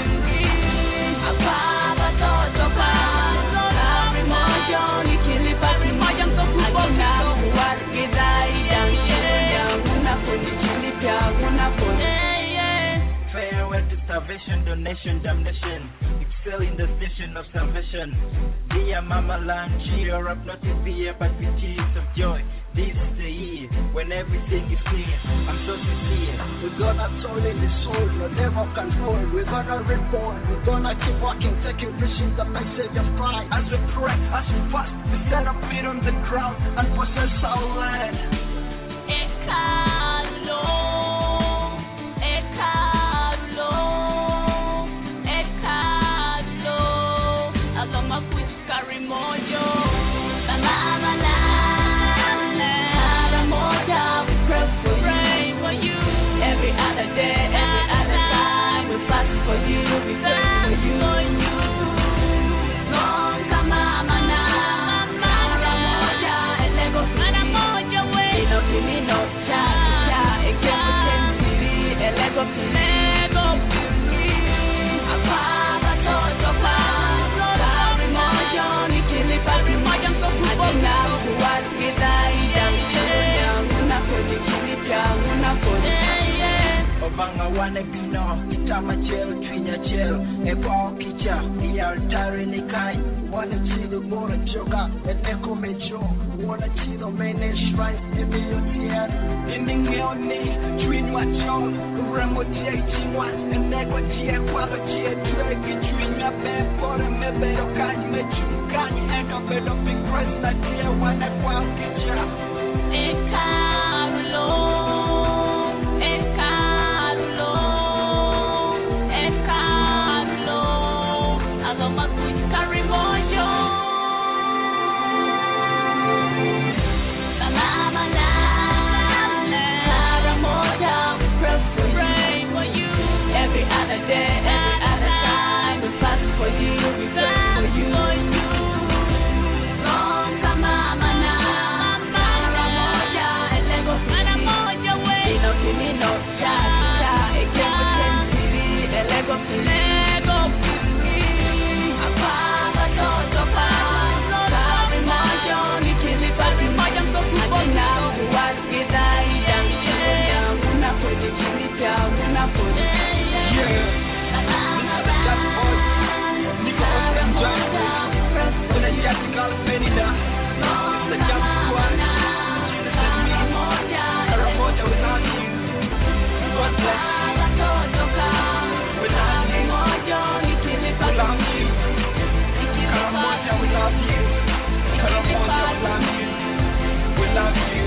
[SPEAKER 8] apaba toto pa every mojo nikilipa moja mtokubona kuwali kidai yangu na kunikilipia kuna pone.
[SPEAKER 23] Farewell to starvation, donation, damnation. Excel in the station of salvation. Dear Mama Land, cheer up, not in fear, but with tears of joy. This is the year when everything is clear. I'm so sincere. We're gonna soul in the soul, no never control. We're gonna reborn. We're gonna keep walking, taking visions, the message of Christ. As we pray, as we fast, we set our feet on the ground and possess our land.
[SPEAKER 8] Ekalo, Ekalo, Ekalo. Agama kuch Karimojo, Mama la. Every other day, every other time, we fast for you, we pray for you. Long Mama na, Mara moja, elego Mara moja way. Ino kimi no cha cha, ekemu sentiri, elego lego apaba toto pa, Kari moja, nikilipa moja mtokubona kuwali kidai yangu na kodi kilipya una kodi.
[SPEAKER 23] Obanga wane bino, itama chelo, twinya chelo, ebo kicha, iya altari ni kai, wane chido mora choka, eneko mecho, wane chido mene shrine, ebe yotian, iningeoni, twinwa chon, uremo tie chingwa, eneko tie kwalo tie dregi, twinya bepore, mebe yokanyi, mechukanyi, eno bedo big press, na tie wane kwa kicha.
[SPEAKER 8] Ekalo, Ekalo, Ekalo, Agama kuch Karimojo, Mama la, Ramoja, we pray for you. Every other day, every other time, we fast for you, we pray for you. Long Mama na. Kimi no cha cha, ekemu sentiri, elego lego apaba toto pa, Kari mojo, nikilipa moja mtokubona kuwali kidai yangu na kodi kilipya una kodi.
[SPEAKER 23] Yeah, Nico Oscar Kuna yaki kalpenida, the jump squad, Karamoja without you. God bless you. We love you. We love you. Karamoja, we love you. Karamoja, we love you. We love you.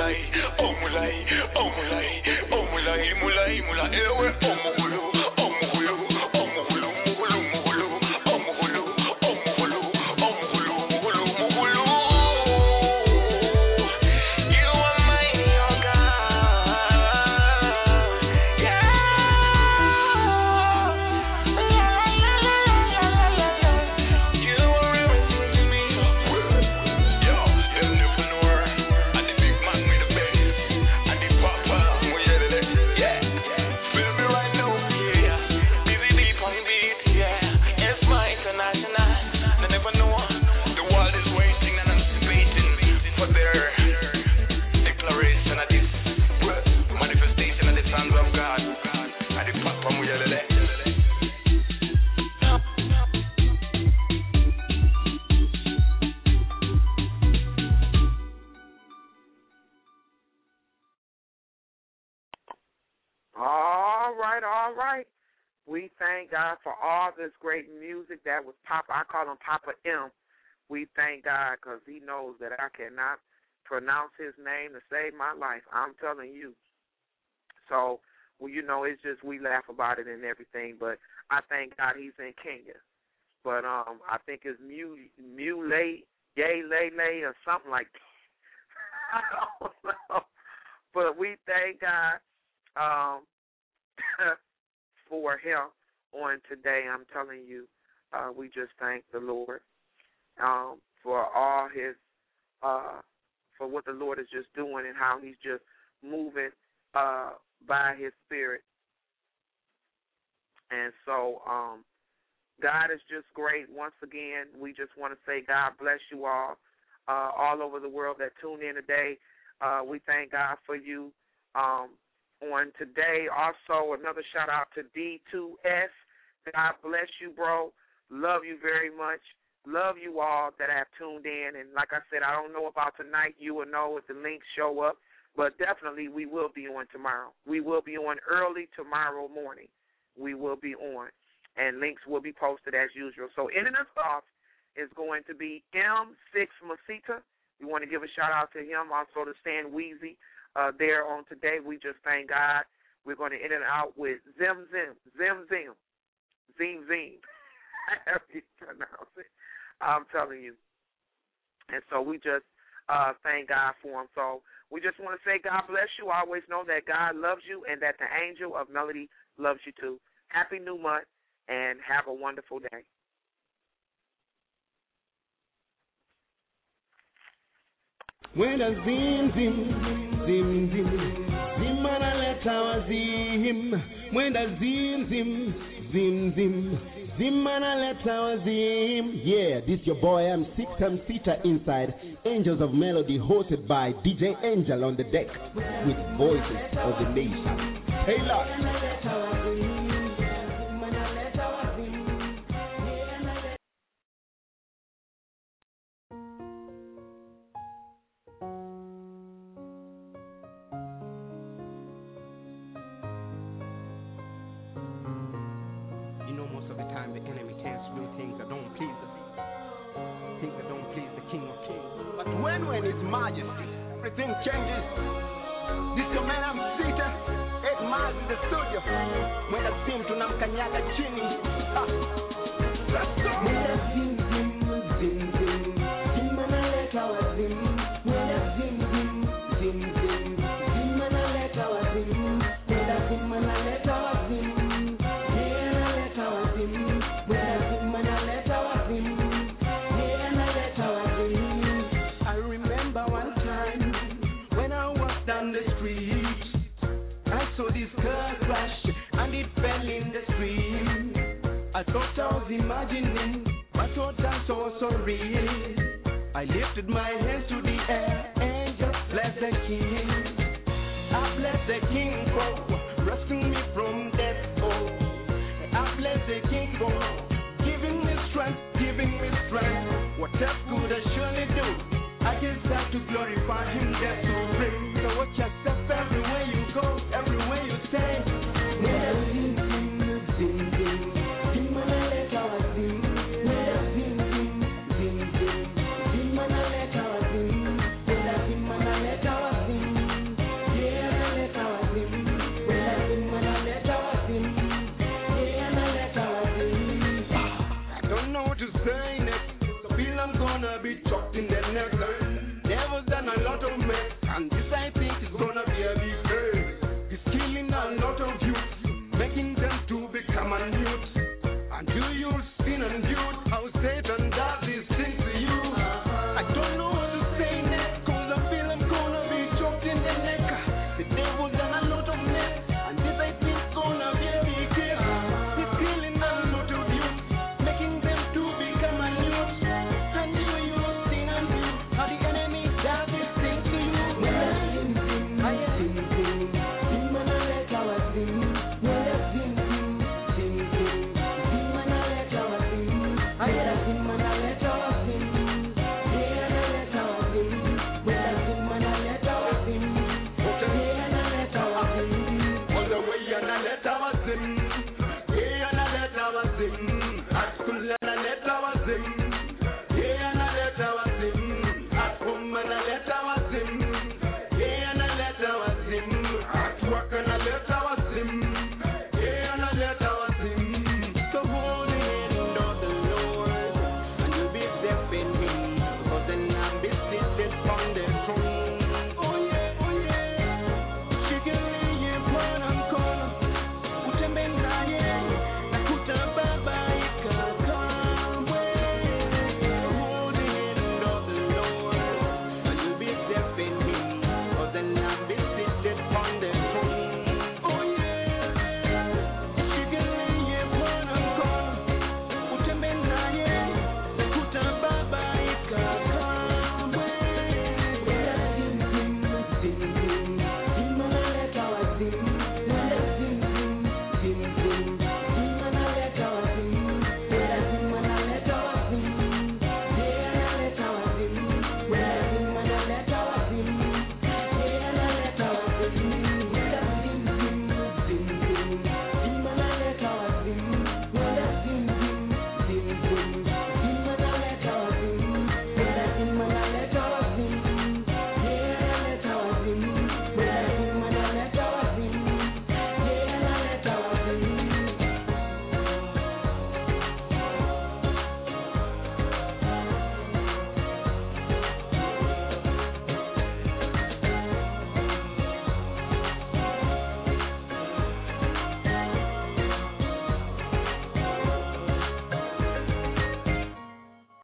[SPEAKER 2] mulai, oh mulai, oh mulai, oh mulai, mulai, mulai, ewe, oh mugulu, oh mugulu, oh mugulu, mugulu, mugulu, oh mugulu, oh mugulu, oh mugulu, mugulu, mugulu. You are my oh God, yeah. You are everything to me. Yo, them never know her. And the big man with the bass, and the papa, yeah. Feel me right now, yeah. Busy beat on beat, yeah. It's my international. They never know the world is waiting and anticipating for their declaration of this manifestation of the sons of God. And the papa, yeah.
[SPEAKER 7] All right, all right. We thank God for all this great music that was Papa. I call him Papa M. We thank God because he knows that I cannot pronounce his name to save my life. I'm telling you. So, well, you know, it's just we laugh about it and everything, but I thank God he's in Kenya. But um, I think it's Mu Mulay, Yay Lay Lay or something like that. I don't know. But we thank God um, for him on today. I'm telling you, uh, we just thank the Lord um, for all his, uh, for what the Lord is just doing and how he's just moving uh, by his spirit. And so um, God is just great. Once again, we just want to say God bless you all, uh, all over the world that tune in today. Uh, we thank God for you. Um, on today, also another shout out to D two S. God bless you, bro. Love you very much. Love you all that have tuned in. And like I said, I don't know about tonight. You will know if the links show up. But definitely we will be on tomorrow. We will be on early tomorrow morning. We will be on. And links will be posted as usual. So ending us off is going to be M six Masita. We want to give a shout out to him. Also to Stan Weezy. Uh, there on today, we just thank God. We're going to end it out with Zim Zim, Zim Zim, Zim Zim. However you pronounce it, I'm telling you. And so we just uh, thank God for him. So we just want to say God bless you. Always know that God loves you and that the angel of melody loves you too. Happy New Month and have a wonderful day.
[SPEAKER 4] When does zim zim zim zim zim manaleta wa zim? When does zim zim zim zim zim manaleta wa zim? Yeah, this your boy M six M Sita inside Angels of Melody, hosted by D J Angel on the deck with voices of the nation. Taylor.
[SPEAKER 9] Everything changes. This your man I'm Sita, eight miles in the studio. When I seem to namkanyaga chini. Let's go. When I zim zim zim zim zim manaleta wa zim. When I zim zim zim zim zim manaleta wa zim. When I zim manaleta wa zim. Yeah manaleta wa zim. When I zim manaleta wa zim. Yeah manaleta wa zim. I remember one time down the street, I saw this car crash and it fell in the street. I thought I was imagining, but what I saw was so real. I lifted my hands to the air and just blessed the King. I blessed the King for rescuing me from death. Oh, I blessed the King for giving me strength, giving me strength. What else could I surely do? I just have to glorify Him, just to bring. So watch yourself everywhere you go, everywhere you stay. When I zim zim zim zim, zim manaleta wa zim. When I zim zim zim zim, zim manaleta wa zim. When I zim manaleta wa zim.
[SPEAKER 6] stuck in the neck.